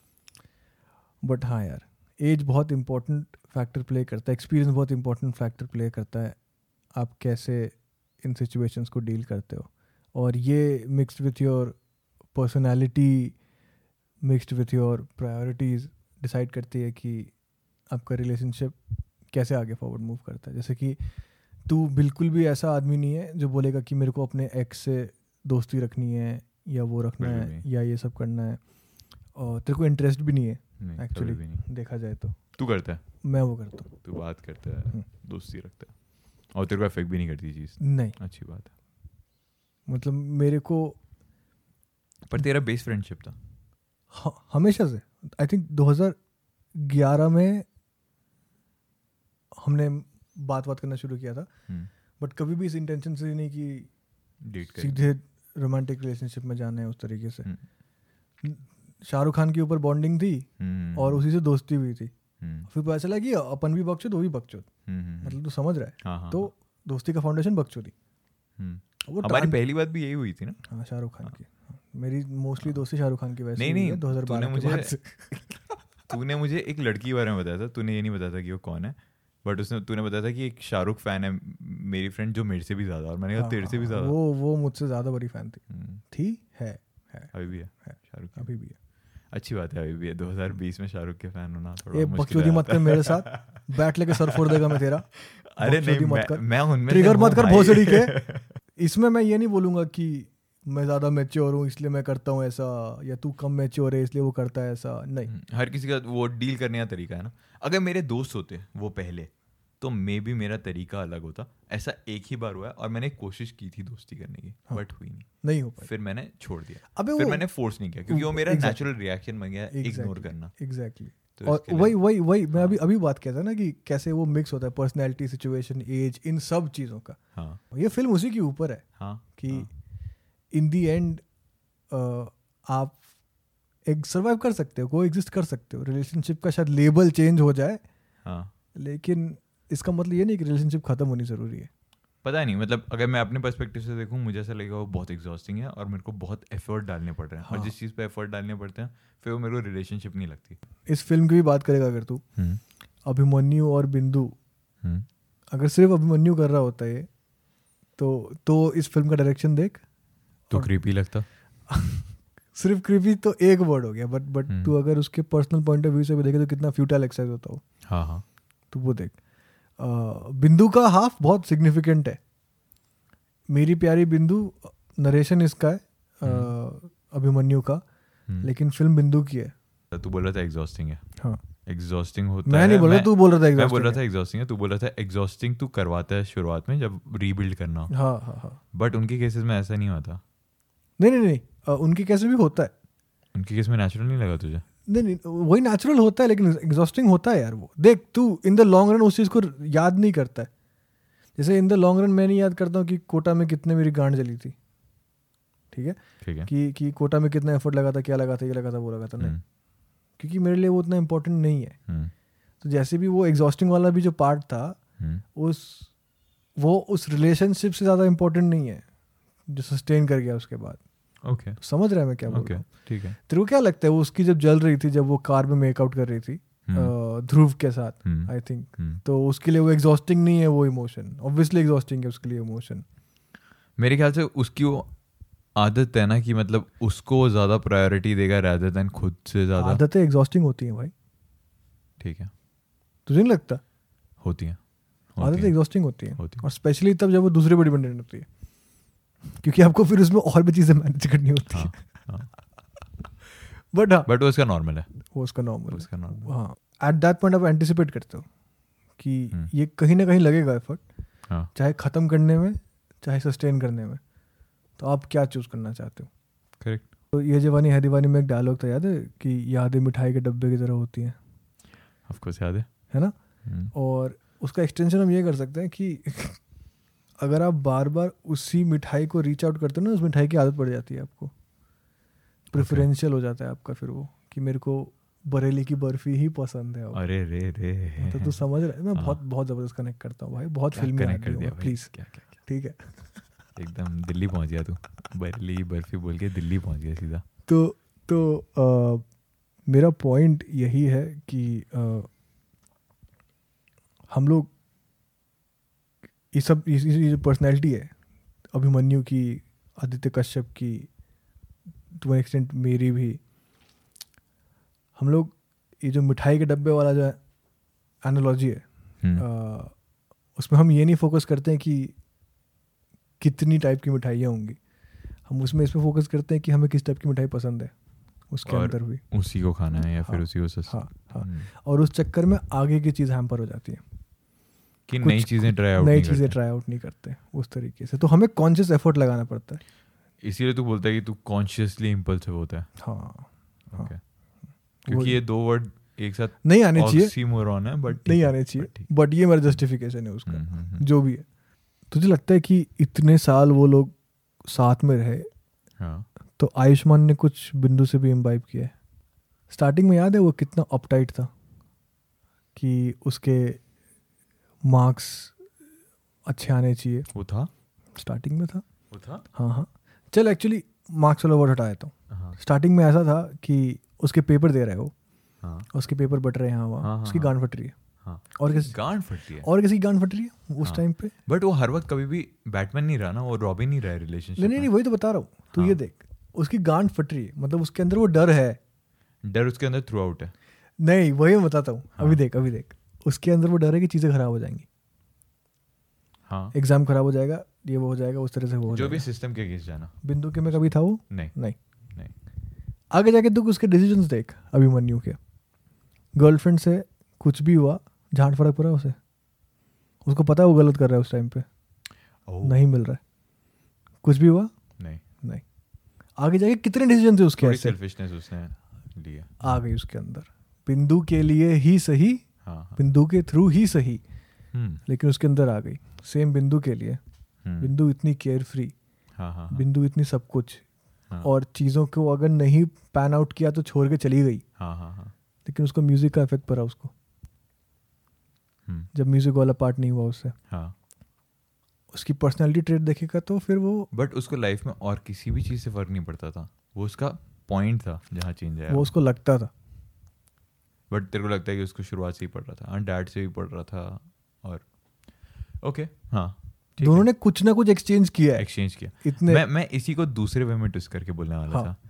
बट हाँ यार, एज बहुत इंपॉर्टेंट फैक्टर प्ले करता है, एक्सपीरियंस बहुत इंपॉर्टेंट फैक्टर प्ले करता है, आप कैसे इन सिचुएशंस को डील करते हो। और ये mixed with your personality, mixed with your priorities decide करती है कि आपका रिलेशनशिप कैसे आगे फॉरवर्ड मूव करता है। जैसे कि तू बिल्कुल भी ऐसा आदमी नहीं है जो बोलेगा कि मेरे को अपने एक्स से दोस्ती रखनी है या वो रखना है या ये सब करना है, और तेरे को इंटरेस्ट भी नहीं है एक्चुअली देखा जाए तो। तू करता है? मैं वो करता हूँ। तू बात करता है, दोस्ती रखता है, और तेरे को अफेक्ट भी नहीं करती चीज़? नहीं। अच्छी बात है। मतलब मेरे को, पर तेरा बेस्ट फ्रेंडशिप था हमेशा से। आई थिंक 2011 में हमने बात करना शुरू किया था, बट कभी भी इस इंटेंशन से नहीं कि सीधे रोमांटिक रिलेशनशिप में जाना है उस तरीके से। शाहरुख खान के ऊपर बॉन्डिंग थी और उसी से दोस्ती हुई थी, फिर पता चला कि अपन भी बकचोद, वो भी बकचोद, मतलब तू समझ रहा है। हाँ, तो दोस्ती का फाउंडेशन बकचोदी। हमारी पहली बात भी यही हुई थी ना। हाँ, शाहरुख खान की। मेरी मोस्टली दोस्ती शाहरुख खान की वजह से नहीं 2012 के बाद से। तूने मुझे एक लड़की के बारे में बताया था, तूने ये नहीं बताया था कि वो कौन है, बट तूने बताया था कि एक शाहरुख फैन है मेरी फ्रेंड जो मेरे से भी ज्यादा, और मैंने कहा तेरे से भी ज्यादा। वो मुझसे ज्यादा बड़ी फैन थी। है अभी भी है शाहरुख, अभी भी है। अच्छी बात है, अभी भी है। 2020 में शाहरुख के फैन होना थोड़ा मुश्किल है। बकचोदी मत कर मेरे साथ, बैट लेके सर फोड़ देगा मैं तेरा। अरे नहीं, मैं उनमें ट्रिगर मत कर भोसड़ी के। इसमें मैं ये नहीं बोलूंगा कि मैं ज़्यादा मैच्योर हूँ इसलिए मैं करता हूँ ऐसा, या तू कम मैच्योर है इसलिए वो करता है ऐसा, नहीं। हर किसी का वो डील करने का तरीका है ना। अगर मेरे दोस्त होते वो पहले, तो मे बी मेरा तरीका अलग होता। ऐसा एक ही बार हुआ है और मैंने कोशिश की थी दोस्ती करने की, बट हुई नहीं हो पाई। फिर मैंने छोड़ दिया, फिर मैंने फोर्स नहीं किया, क्योंकि वो मेरा नेचुरल रिएक्शन बन गया इग्नोर करना। एग्जैक्टली। और वही मैं अभी बात कहता ना कि कैसे वो मिक्स होता है पर्सनैलिटी, सिचुएशन, एज, इन सब चीज़ों का। हाँ, ये फिल्म उसी के ऊपर है। हाँ, कि इन दी एंड आप एक सर्वाइव कर सकते हो, को एग्जिस्ट कर सकते हो। रिलेशनशिप का शायद लेबल चेंज हो जाए, हाँ, लेकिन इसका मतलब ये नहीं कि रिलेशनशिप खत्म होनी जरूरी है। पता नहीं, मतलब अगर मैं अपने पर्सपेक्टिव से देखूं, मुझे ऐसा लगेगा वो बहुत एग्जॉस्टिंग है और मेरे को बहुत एफर्ट डालने पड़ रहे हैं। और जिस चीज़ पे एफर्ट डालने पड़ते हैं फिर वो मेरे को रिलेशनशिप नहीं लगती। इस फिल्म की भी बात करेगा अगर तू, अभिमन्यु और बिंदु, अगर सिर्फ अभिमन्यु कर रहा होता है तो इस फिल्म का डायरेक्शन देख तो क्रीपी लगता। सिर्फ क्रीपी तो एक वर्ड हो गया, बट तू अगर उसके पर्सनल पॉइंट ऑफ व्यू से भी देखे तो कितना फ्यूटाइल एक्सरसाइज होता हो. हाँ. तो वो देख, बिंदु का हाफ बहुत सिग्निफिकेंट है. मेरी प्यारी बिंदु नरेशन इसका है अभिमन्यु का, लेकिन फिल्म बिंदु की है. तू बोल रहा था एग्जॉस्टिंग है. हाँ, एग्जॉस्टिंग होता है. मैं नहीं बोल रहा, तू बोल रहा था मैं बोल रहा था एग्जॉस्टिंग है. तू बोल रहा था एग्जॉस्टिंग तू करवाता है शुरुआत में जब रीबिल्ड करना. हाँ. बट उनके केसेस में ऐसा नहीं होता. नहीं, उनके कैसे भी होता है. उनके केस में नेचुरल नहीं लगा तुझे? नहीं, वही नेचुरल होता है, लेकिन एग्जॉस्टिंग होता है यार. वो देख, तू इन द लॉन्ग रन उस चीज़ को याद नहीं करता है. जैसे इन द लॉन्ग रन मैं नहीं याद करता हूँ कि कोटा में कितने मेरी गांड जली थी. ठीक है कि कोटा में कितना एफर्ट लगा था, क्या लगा था, ये लगा था, वो लगा था. नहीं, क्योंकि मेरे लिए वो उतना इम्पोर्टेंट नहीं है. तो जैसे भी वो एग्जॉस्टिंग वाला भी जो पार्ट था, वो उस रिलेशनशिप से ज़्यादा इम्पोर्टेंट नहीं है जो सस्टेन कर गया उसके बाद. ओके, समझ रहा है मैं क्या बोल रहा हूँ? ठीक है. तेरे को क्या लगता है वो उसकी जब जल रही थी, जब वो कार में मेकआउट कर रही थी ध्रुव के साथ, आई थिंक, तो उसके लिए वो एग्जॉस्टिंग नहीं है वो इमोशन? ऑब्वियसली एग्जॉस्टिंग है उसके लिए इमोशन. मेरे ख्याल से उसकी वो आदत है ना कि मतलब उसको ज़्यादा प्रायोरिटी देगा रादर देन खुद से ज़्यादा. आदतें एग्जॉस्टिंग होती हैं भाई. ठीक है, तुझे नहीं लगता? होती हैं. आदतें एग्जॉस्टिंग होती हैं, और स्पेशली तब जब वो दूसरे पर डिपेंडेंट होती है, क्योंकि आपको फिर उसमें और भी चीज़ें मैनेज करनी होती है. बट वो उसका नॉर्मल है. वो उसका नॉर्मल. हाँ, एट दैट पॉइंट आप एंटिसिपेट करते हो कि ये कहीं ना कहीं लगेगा एफर्ट, चाहे ख़त्म करने में चाहे सस्टेन करने में. तो आप क्या चूज़ करना चाहते हो? करेक्ट. तो ये जवानी है दीवानी में एक डायलॉग था, याद है कि यादें मिठाई के डब्बे की तरह होती हैं. ऑफ कोर्स याद है ना. और उसका एक्सटेंशन हम ये कर सकते हैं कि अगर आप बार बार उसी मिठाई को रीच आउट करते हो ना, उस मिठाई की आदत पड़ जाती है आपको. प्रेफरेंशियल हो जाता है आपका फिर वो, कि मेरे को बरेली की बर्फी ही पसंद है. अरे रे तो तू समझ रहा है, मैं बहुत ज़बरदस्त कनेक्ट करता हूँ भाई. बहुत फिल्मी कनेक्ट कर दिया प्लीज़. क्या. ठीक है, एकदम दिल्ली पहुंच गया तू. बरेली बर्फी बोल के दिल्ली पहुंच गया सीधा. तो मेरा पॉइंट यही है कि हम लोग ये सब ये जो पर्सनैलिटी है अभिमन्यु की, आदित्य कश्यप की, टू एन एक्सटेंट मेरी भी, हम लोग ये जो मिठाई के डब्बे वाला जो एनालॉजी है, उसमें हम ये नहीं फोकस करते हैं कि कितनी टाइप की मिठाइयाँ होंगी. हम उसमें इस पर फोकस करते हैं कि हमें किस टाइप की मिठाई पसंद है उसके अंदर भी, उसी को खाना है या फिर उसी को हाँ. और उस चक्कर में आगे की चीज़ हैम्पर हो जाती है कि नई चीज़ें ट्राई आउट नहीं करते उस तरीके से. तो हमें कॉन्शियस एफर्ट लगाना पड़ता है. इसीलिए तू बोलता है कि तू कॉन्शियसली इम्पल्सिव होता है. हाँ. क्योंकि ये दो वर्ड एक साथ नहीं आने चाहिए, ऑक्सीमोरॉन है, बट नहीं आने चाहिए. बट ये मेरा जस्टिफिकेशन है उसका, जो भी है. तुझे लगता है कि इतने साल वो लोग साथ में रहे, तो आयुष्मान ने कुछ बिंदु से भी इम्बाइब किया है? स्टार्टिंग में याद है वो कितना अपटाइट था कि उसके मार्क्स अच्छे आने चाहिए. वो था स्टार्टिंग में था. वो था. हाँ. चल एक्चुअली मार्क्स वाला वर्ड हटा देता हूँ. स्टार्टिंग में ऐसा था कि उसके पेपर दे रहे हो, उसके पेपर बट रहे हैं वहाँ, उसकी गांड फट रही है. और किसी गांड फट रही है उस टाइम पे. बट वो हर वक्त कभी भी बैटमैन नहीं रहा ना, वो रॉबिन नहीं रहा है रिलेशनशिप. नहीं, वही तो बता रहा हूँ. तो ये देख, उसकी गांड फट रही है, मतलब उसके अंदर वो डर है. डर उसके अंदर थ्रू आउट है. नहीं, वही मैं बताता हूँ. अभी देख उसके अंदर वो डर है कि चीज़ें खराब हो जाएंगी. हाँ, एग्जाम खराब हो जाएगा, ये वो हो जाएगा, उस तरह से वो जो भी सिस्टम के अगेंस्ट जाना. बिंदु के में कभी था वो? नहीं. आगे जाके तू उसके डिसीजंस देख अभिमन्यु के. गर्लफ्रेंड से कुछ भी हुआ, झाड़ फर्क पड़ा उसे. उसको पता है वो गलत कर रहा है उस टाइम पे. नहीं मिल रहा है, कुछ भी हुआ नहीं. आगे जाके कितने डिसीजन थे उसके, थोड़ी सेल्फिशनेस उसने लिया, आ गई उसके अंदर. बिंदु के लिए ही सही, बिंदु के थ्रू ही सही, लेकिन उसके अंदर आ गई. सेम बिंदु के लिए. बिंदु इतनी केयर फ्री, बिंदु इतनी सब कुछ, और चीज़ों को अगर नहीं पैन आउट किया तो छोड़ के चली गई. लेकिन उसको म्यूजिक का इफेक्ट पड़ा उसको, जब म्यूजिक वाला पार्ट नहीं हुआ उससे. उसकी पर्सनालिटी ट्रेट देखेगा तो फिर वो, बट उसको लाइफ में और किसी भी चीज़ से फर्क नहीं पड़ता था. वो उसका पॉइंट था जहाँ चेंज आया, वो उसको लगता था. बट तेरे को लगता है कि उसको शुरुआत से ही पढ़ रहा था, डैड से भी पढ़ रहा था. और ओके, दोनों ने कुछ ना कुछ एक्सचेंज किया इतने. मैं इसी को दूसरे वे में ट्विस्ट करके बोलने वाला था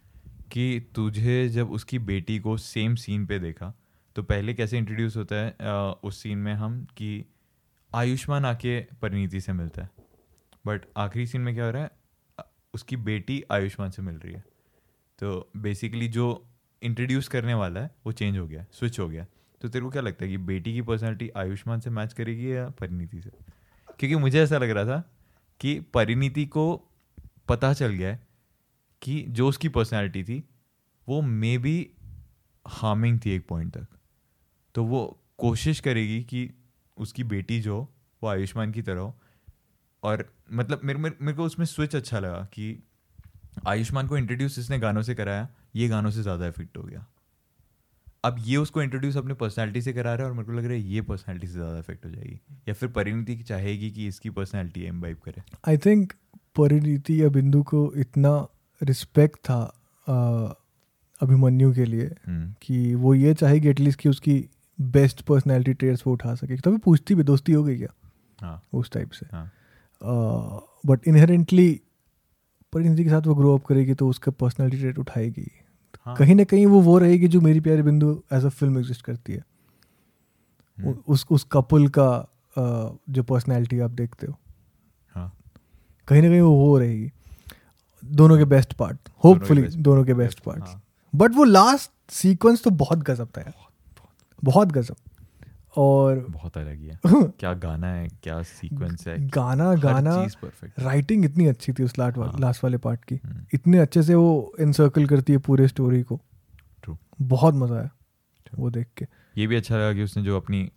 कि तुझे जब उसकी बेटी को सेम सीन पे देखा तो पहले कैसे इंट्रोड्यूस होता है उस सीन में हम कि आयुष्मान आके परिणीति से मिलता है, बट आखिरी सीन में क्या हो रहा है, उसकी बेटी आयुष्मान से मिल रही है. तो बेसिकली जो इंट्रोड्यूस करने वाला है वो चेंज हो गया, स्विच हो गया. तो तेरे को क्या लगता है कि बेटी की पर्सनालिटी आयुष्मान से मैच करेगी या परिणीति से? क्योंकि मुझे ऐसा लग रहा था कि परिणीति को पता चल गया है कि जो उसकी पर्सनालिटी थी वो मे बी हार्मिंग थी एक पॉइंट तक, तो वो कोशिश करेगी कि उसकी बेटी जो वो आयुष्मान की तरह हो. और मतलब मेरे को उसमें स्विच अच्छा लगा कि आयुष्मान को इंट्रोड्यूस इसने गानों से कराया, ये गानों से ज़्यादा इफेक्ट हो गया. अब ये उसको इंट्रोड्यूस अपने पर्सनालिटी से करा रहा है और मेरे को लग रहा है ये पर्सनालिटी से ज़्यादा इफेक्ट हो जाएगी, या फिर परिणीति चाहेगी कि इसकी पर्सनालिटी इम्बाइब करे. आई थिंक परिणीति या बिंदु को इतना रिस्पेक्ट था अभिमन्यु के लिए कि वो ये चाहेगी एटलीस्ट कि उसकी बेस्ट पर्सनालिटी ट्रेट्स वो उठा सके. तभी पूछती भी, दोस्ती हो गई क्या? हाँ. उस टाइप से. बट इनहेरेंटली परिणीति के साथ वो ग्रो अप करेगी तो उसका पर्सनालिटी ट्रेट उठाएगी. हाँ. कहीं ना कहीं वो रहेगी जो मेरी प्यारी बिंदु एज अ फिल्म एग्जिस्ट करती है. उस कपल का जो पर्सनालिटी आप देखते हो, हाँ. कहीं ना कहीं वो रहेगी. दोनों के बेस्ट पार्ट, होपफुली दोनों के बेस्ट पार्ट्स. बट वो लास्ट सीक्वेंस तो बहुत गजब था यार, बहुत गजब. और बहुत अलग ही है. क्या गाना है, क्या सीक्वेंस है, गाना चीज परफेक्ट. राइटिंग इतनी अच्छी थी उस लास्ट वाले पार्ट की. इतने अच्छे से वो इनसर्कल करती है पूरे स्टोरी को. True. बहुत मजा आया वो देख के. ये भी अच्छा लगा कि उसने जो अपनी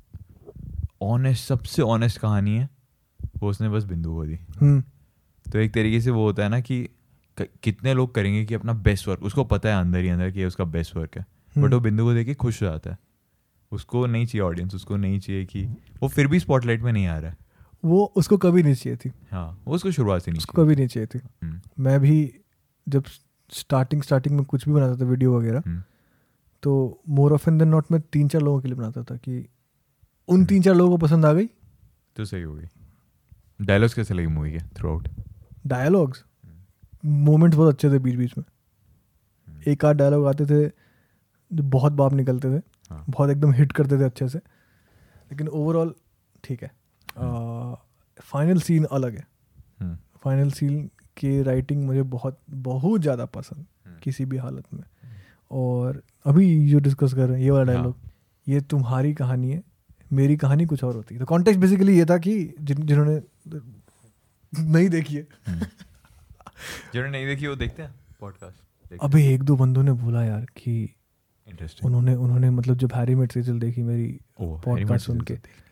सबसे ऑनेस्ट कहानी है वो उसने बस बिंदु को दी. तो एक तरीके से वो होता है ना कि कितने लोग करेंगे कि अपना बेस्ट वर्क, उसको पता है अंदर ही अंदर कि उसका बेस्ट वर्क है, बट वो बिंदु को देख के खुश हो जाता है. उसको नहीं चाहिए ऑडियंस, उसको नहीं चाहिए कि वो फिर भी स्पॉटलाइट में नहीं आ रहा है. वो उसको कभी नहीं चाहिए थी. हाँ, वो उसको शुरुआत से नहीं, उसको कभी नहीं चाहिए थी. मैं भी जब स्टार्टिंग में कुछ भी बनाता था वीडियो वगैरह, तो मोर ऑफन देन नॉट मैं 3-4 लोगों के लिए बनाता था कि उन 3-4 लोगों को पसंद आ गई तो सही हो गई. डायलॉग्स कैसे लगे मूवी के थ्रू आउट? डायलॉग्स, मोमेंट्स बहुत अच्छे थे बीच बीच में. एक आध डायलॉग आते थे जो बहुत बाप निकलते थे. हाँ. बहुत एकदम हिट करते थे अच्छे से. लेकिन ओवरऑल ठीक है. फाइनल सीन अलग है. फाइनल सीन की राइटिंग मुझे बहुत बहुत ज़्यादा पसंद किसी भी हालत में. और अभी जो डिस्कस कर रहे हैं ये वाला डायलॉग, ये तुम्हारी कहानी है, मेरी कहानी कुछ और होती है. तो कॉन्टेक्स्ट बेसिकली ये था कि जिन्होंने नहीं देखी है जिन्होंने नहीं देखी वो देखते हैं पॉडकास्ट. अबे 1-2 बंदों ने बोला यार कि उन्होंने मतलब जब हैरी मेट सीरियल देखी मेरी पॉडकास्ट सुन के,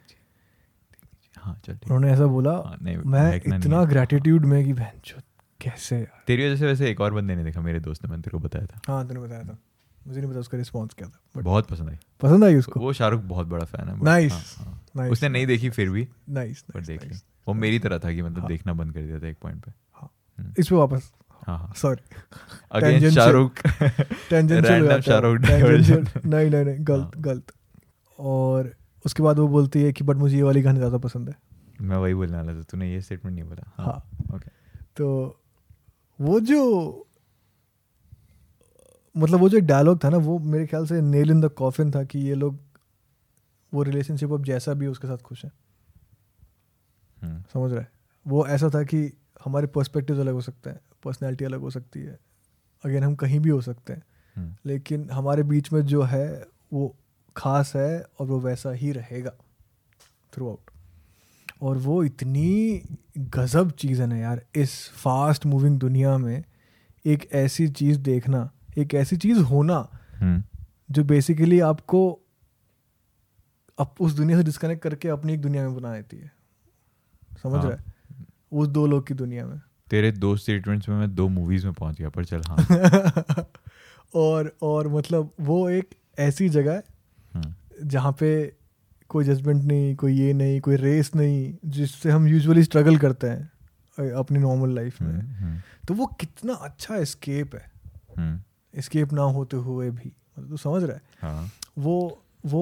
उन्होंने ऐसा बोला. मैं इतना ग्रेटिट्यूड में कि बहनचोद कैसे यार. तेरी वजह से वैसे एक और बंदे ने देखा, मेरे दोस्त ने, मैंने तेरे को बताया था. हाँ तूने बताया था, मुझे नहीं पता उसका रिस्पॉन्स क्या था. बहुत पसंद आई उसको. वो शाहरुख बहुत बड़ा फैन है. नाइस. उसने नहीं देखी फिर भी नाइस देख ली. वो मेरी तरह था कि मतलब देखना बंद कर दिया था एक पॉइंट पे. इस पे वापस sorry again Shahrukh tangential Shahrukh नहीं गलत. और उसके बाद वो बोलती है कि बट मुझे ये वाली गाने ज़्यादा पसंद है. मैं वही बोलने वाला था, तूने ये स्टेटमेंट नहीं बोला. हाँ ओके. तो वो जो मतलब वो जो डायलॉग था ना, वो मेरे ख्याल से नेल इन द कॉफिन था कि ये लोग वो रिलेशनशिप अब जैसा भी उसके साथ खुश है. समझ रहा है. वो ऐसा था कि हमारे पर्सपेक्टिव अलग हो सकते हैं, पर्सनैलिटी अलग हो सकती है, अगेन हम कहीं भी हो सकते हैं, लेकिन हमारे बीच में जो है वो खास है और वो वैसा ही रहेगा थ्रू आउट. और वो इतनी गजब चीज़ है ना यार, इस फास्ट मूविंग दुनिया में एक ऐसी चीज़ देखना, एक ऐसी चीज़ होना जो बेसिकली आपको उस दुनिया से डिस्कनेक्ट करके अपनी एक दुनिया में बना देती है. समझ रहा है. उस 2 लोग की दुनिया में. तेरे 2 स्टेटमेंट्स में मैं 2 मूवीज में पहुंच गया, पर चल हाँ. और मतलब वो एक ऐसी जगह है जहाँ पे कोई जजमेंट नहीं, कोई ये नहीं, कोई रेस नहीं, जिससे हम यूजुअली स्ट्रगल करते हैं अपनी नॉर्मल लाइफ में. तो वो कितना अच्छा एस्केप है, एस्केप ना होते हुए भी. मतलब तू समझ रहा है. हाँ. वो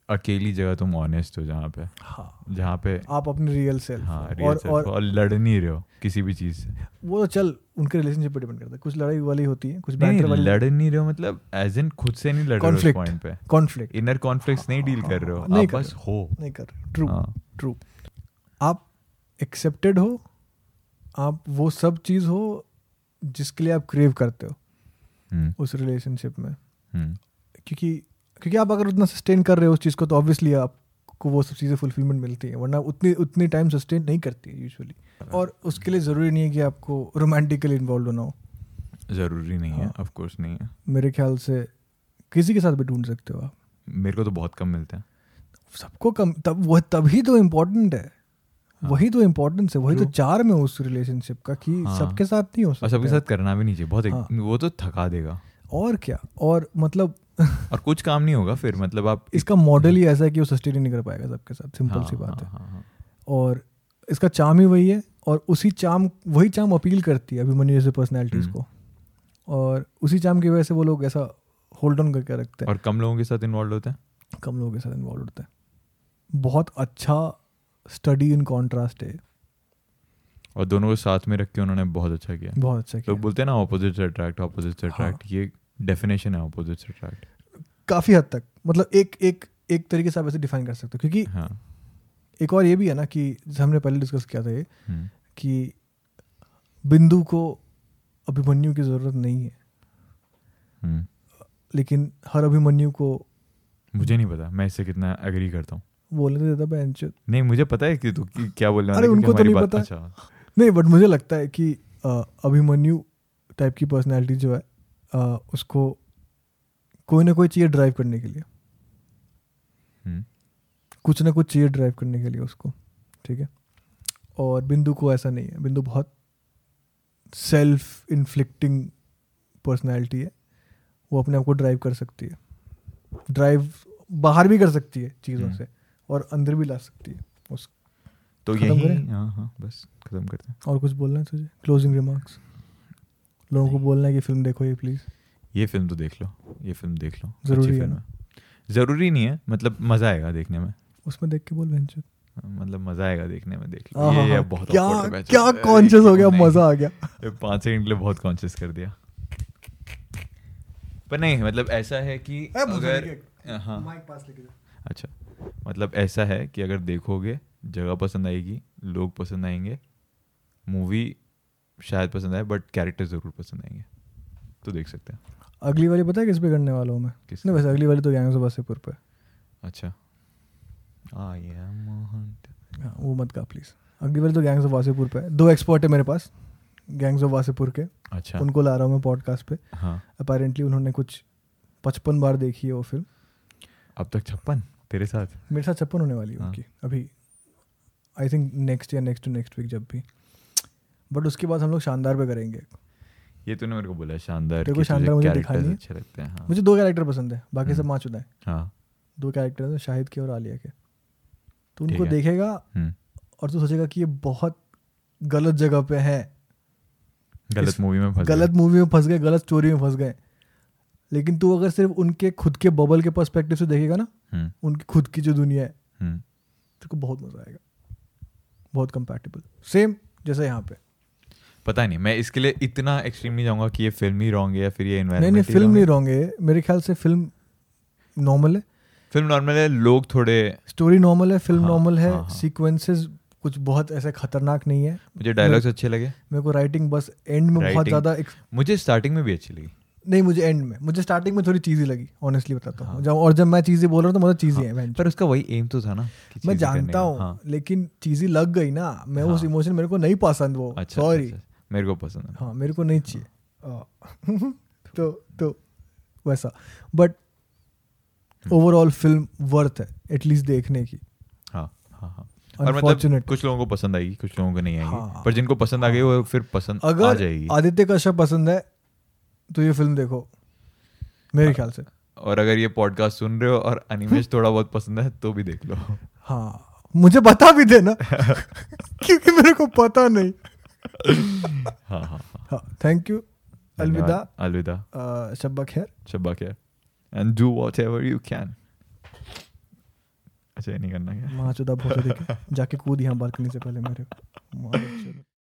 अकेली जगह तुम ऑनेस्ट हो, जहाँ पे आप अपने रियल सेल्फ, हाँ रियल सेल्फ और लड़ नहीं रहे हो किसी भी चीज से। वो तो चल उनके रिलेशनशिप पे डिपेंड करता है, कुछ लड़ाई वाली होती है, कुछ नहीं बैंटर वाली, लड़ नहीं रहे हो मतलब एज इन खुद से नहीं लड़ रहे हो उस पॉइंट पे, कॉन्फ्लिक्ट, इनर कॉन्फ्लिक्ट्स नहीं डील कर रहे हो, नहीं आप बस हो, नहीं कर रहे। ट्रू आप एक्सेप्टेड हो, आप वो सब चीज़ हो जिसके लिए आप क्रेव करते हो उस रिलेशनशिप में। क्योंकि आप अगर उतना सस्टेन कर रहे हो उस चीज़ को तो ऑब्वियसली आपको वो सब चीज़ें फुलफिलमेंट मिलती है, वरना उतनी टाइम सस्टेन नहीं करती है यूजुअली। और उसके लिए ज़रूरी नहीं है कि आपको रोमांटिकली इन्वॉल्व होना हो, ज़रूरी नहीं है, ऑफ कोर्स नहीं है। मेरे ख्याल से किसी के साथ भी ढूंढ सकते हो आप। मेरे को तो बहुत कम मिलते हैं। सबको कम, तभी तो इम्पोर्टेंट है, वही तो इम्पोर्टेंस है, वही तो चार्म है उस रिलेशनशिप का कि सबके साथ नहीं हो सकता, और सबके साथ करना भी नहीं चाहिए, बहुत वो तो थका देगा और क्या, और मतलब और कुछ काम नहीं होगा फिर, मतलब आप इसका मॉडल ही ऐसा है कि वो सस्टेन नहीं कर पाएगा सबके साथ, सिंपल सी बात है। और इसका चार्म ही वही है, और वही चार्म अपील करती है अभिमन्यु जैसे पर्सनैलिटीज को, और उसी चार्म की वजह से वो लोग ऐसा होल्ड ऑन करके रखते हैं। और कम लोगों के साथ इन्वॉल्व होते हैं, बहुत अच्छा स्टडी इन कॉन्ट्रास्ट है, और दोनों को साथ में रख के उन्होंने बहुत अच्छा किया। लोग बोलते हैं ना ऑपोजिट्स अट्रैक्ट, ये डेफिनेशन है ऑपोजिट्स अट्रैक्ट काफी हद तक, मतलब एक तरीके से आप ऐसे डिफाइन कर सकते हो। क्योंकि एक और ये भी है ना कि हमने पहले डिस्कस किया था ये कि बिंदु को अभिमन्यु की जरूरत नहीं है, लेकिन हर अभिमन्यु को, मुझे नहीं पता मैं इससे कितना एग्री करता हूँ, बोलने देता बेंच। नहीं मुझे पता है कि तू क्या बोल रहा है, अरे उनको तो नहीं पता। अच्छा। नहीं बट मुझे लगता है कि अभिमन्यु टाइप की पर्सनैलिटी जो है उसको कोई ना कोई चाहिए ड्राइव करने के लिए, कुछ ना कुछ चाहिए ड्राइव करने के लिए उसको, ठीक है। और बिंदु को ऐसा नहीं है, बिंदु बहुत सेल्फ इन्फ्लिक्टिंग पर्सनैलिटी है, वो अपने आप को ड्राइव कर सकती है, ड्राइव बाहर भी कर सकती है चीज़ों से और अंदर भी ला सकती है उस। तो यही बस खत्म करते हैं। और कुछ बोलना है तुझे, क्लोजिंग रिमार्क्स? लोगों को बोलना है कि फिल्म देखो ये प्लीज, ये फिल्म तो देख लो, जरूरी है ना? जरूरी नहीं है, मतलब मजा आएगा देखने में, उसमें देख के बोल बेंच, मतलब मजा आएगा देखने में, देख लो। ये बहुत क्या कॉन्शियस हो गया, मजा आ गया 5 सेकंड के लिए बहुत कॉन्शियस कर दिया। पर नहीं मतलब ऐसा है कि अगर अच्छा मतलब ऐसा है कि अगर देखोगे जगह पसंद आएगी, लोग पसंद आएंगे, मूवी शायद पसंद आए बट कैरेक्टर जरूर पसंद आएंगे, तो देख सकते हैं। अगली वाली पता है किस पे करने वाला हूँ मैं? किसने? वैसे अगली वाली तो गैंग्स ऑफ वासेपुर पे। अच्छा वो मत कहा प्लीज। अगली वाली तो गैंग्स ऑफ वासेपुर पे है। 2 एक्सपर्ट है मेरे पास गैंग्स ऑफ वासेपुर के। अच्छा, उनको ला रहा हूँ मैं पॉडकास्ट पे। हाँ, अपेरेंटली उन्होंने कुछ 55 बार देखी है वो फिल्म। अब तक 56? तेरे साथ? मेरे साथ 56 होने वाली है उनकी अभी, आई थिंक नेक्स्ट वीक जब भी। बट उसके बाद हम लोग शानदार पे करेंगे। ये तूने मेरे को बोला शानदार, तेरे को शानदार मुझे दिखा नहीं अच्छे लगते हैं। हाँ। मुझे 2 कैरेक्टर पसंद है, बाकी सब माचुदा है। हाँ 2 कैरेक्टर हैं, शाहिद के और आलिया के। तो उनको देखेगा और तू सोचेगा कि ये बहुत गलत जगह पे है, गलत मूवी में फंस गए, गलत स्टोरी में फंस गए। लेकिन तू अगर सिर्फ उनके खुद के बबल के पर्सपेक्टिव से देखेगा ना, उनकी खुद की जो दुनिया है, तेरे को बहुत मजा आएगा, बहुत कंपैटिबल, सेम जैसे यहाँ पे। पता नहीं, मैं इसके लिए इतना एक्सट्रीम नहीं जाऊंगा कि ये फिल्म ही रॉन्ग है या फिर ये एनवायरनमेंट। नहीं फिल्म नहीं रॉन्ग है, मेरे ख्याल से फिल्म नॉर्मल है, लोग थोड़े, स्टोरी नॉर्मल है, फिल्म नॉर्मल है, सीक्वेंसेस कुछ बहुत ऐसे खतरनाक नहीं है। मुझे डायलॉग्स अच्छे लगे, मेरे को राइटिंग बस एंड में बहुत ज़्यादा मुझे स्टार्टिंग में भी अच्छी लगी। नहीं मुझे एंड में, मुझे स्टार्टिंग में थोड़ी चीज़ी लगी, ऑनेस्टली बताता हूँ। जब मैं चीज़ें बोल रहा हूँ तो मतलब चीज़ी है, पर उसका वही एम तो था ना। मैं जानता हूँ, लेकिन चीज़ी लग गई ना, मैं उस इमोशन, मेरे को नहीं पसंद वो। सॉरी, मेरे को पसंद है। हाँ मेरे को नहीं चाहिए तो वैसा। बट ओवरऑल फिल्म वर्थ है एटलीस्ट देखने की। हाँ हाँ हाँ। और मतलब कुछ लोगों को पसंद आएगी, कुछ लोगों को नहीं आएगी। हाँ, पर जिनको पसंद आ गई वो फिर पसंद आ जाएगी। आदित्य कश्यप पसंद है तो ये फिल्म देखो मेरे ख्याल से। और अगर ये पॉडकास्ट सुन रहे हो और अनिमेश थोड़ा बहुत पसंद है तो भी देख लो। हाँ मुझे बता भी देना क्योंकि मेरे को पता नहीं। हाँ हाँ हाँ, थैंक यू, अलविदा, शब्बा खैर and do whatever you can. से नहीं करना क्या माँ चुदा बहुत जाके कूद यहाँ बालकनी से पहले मेरे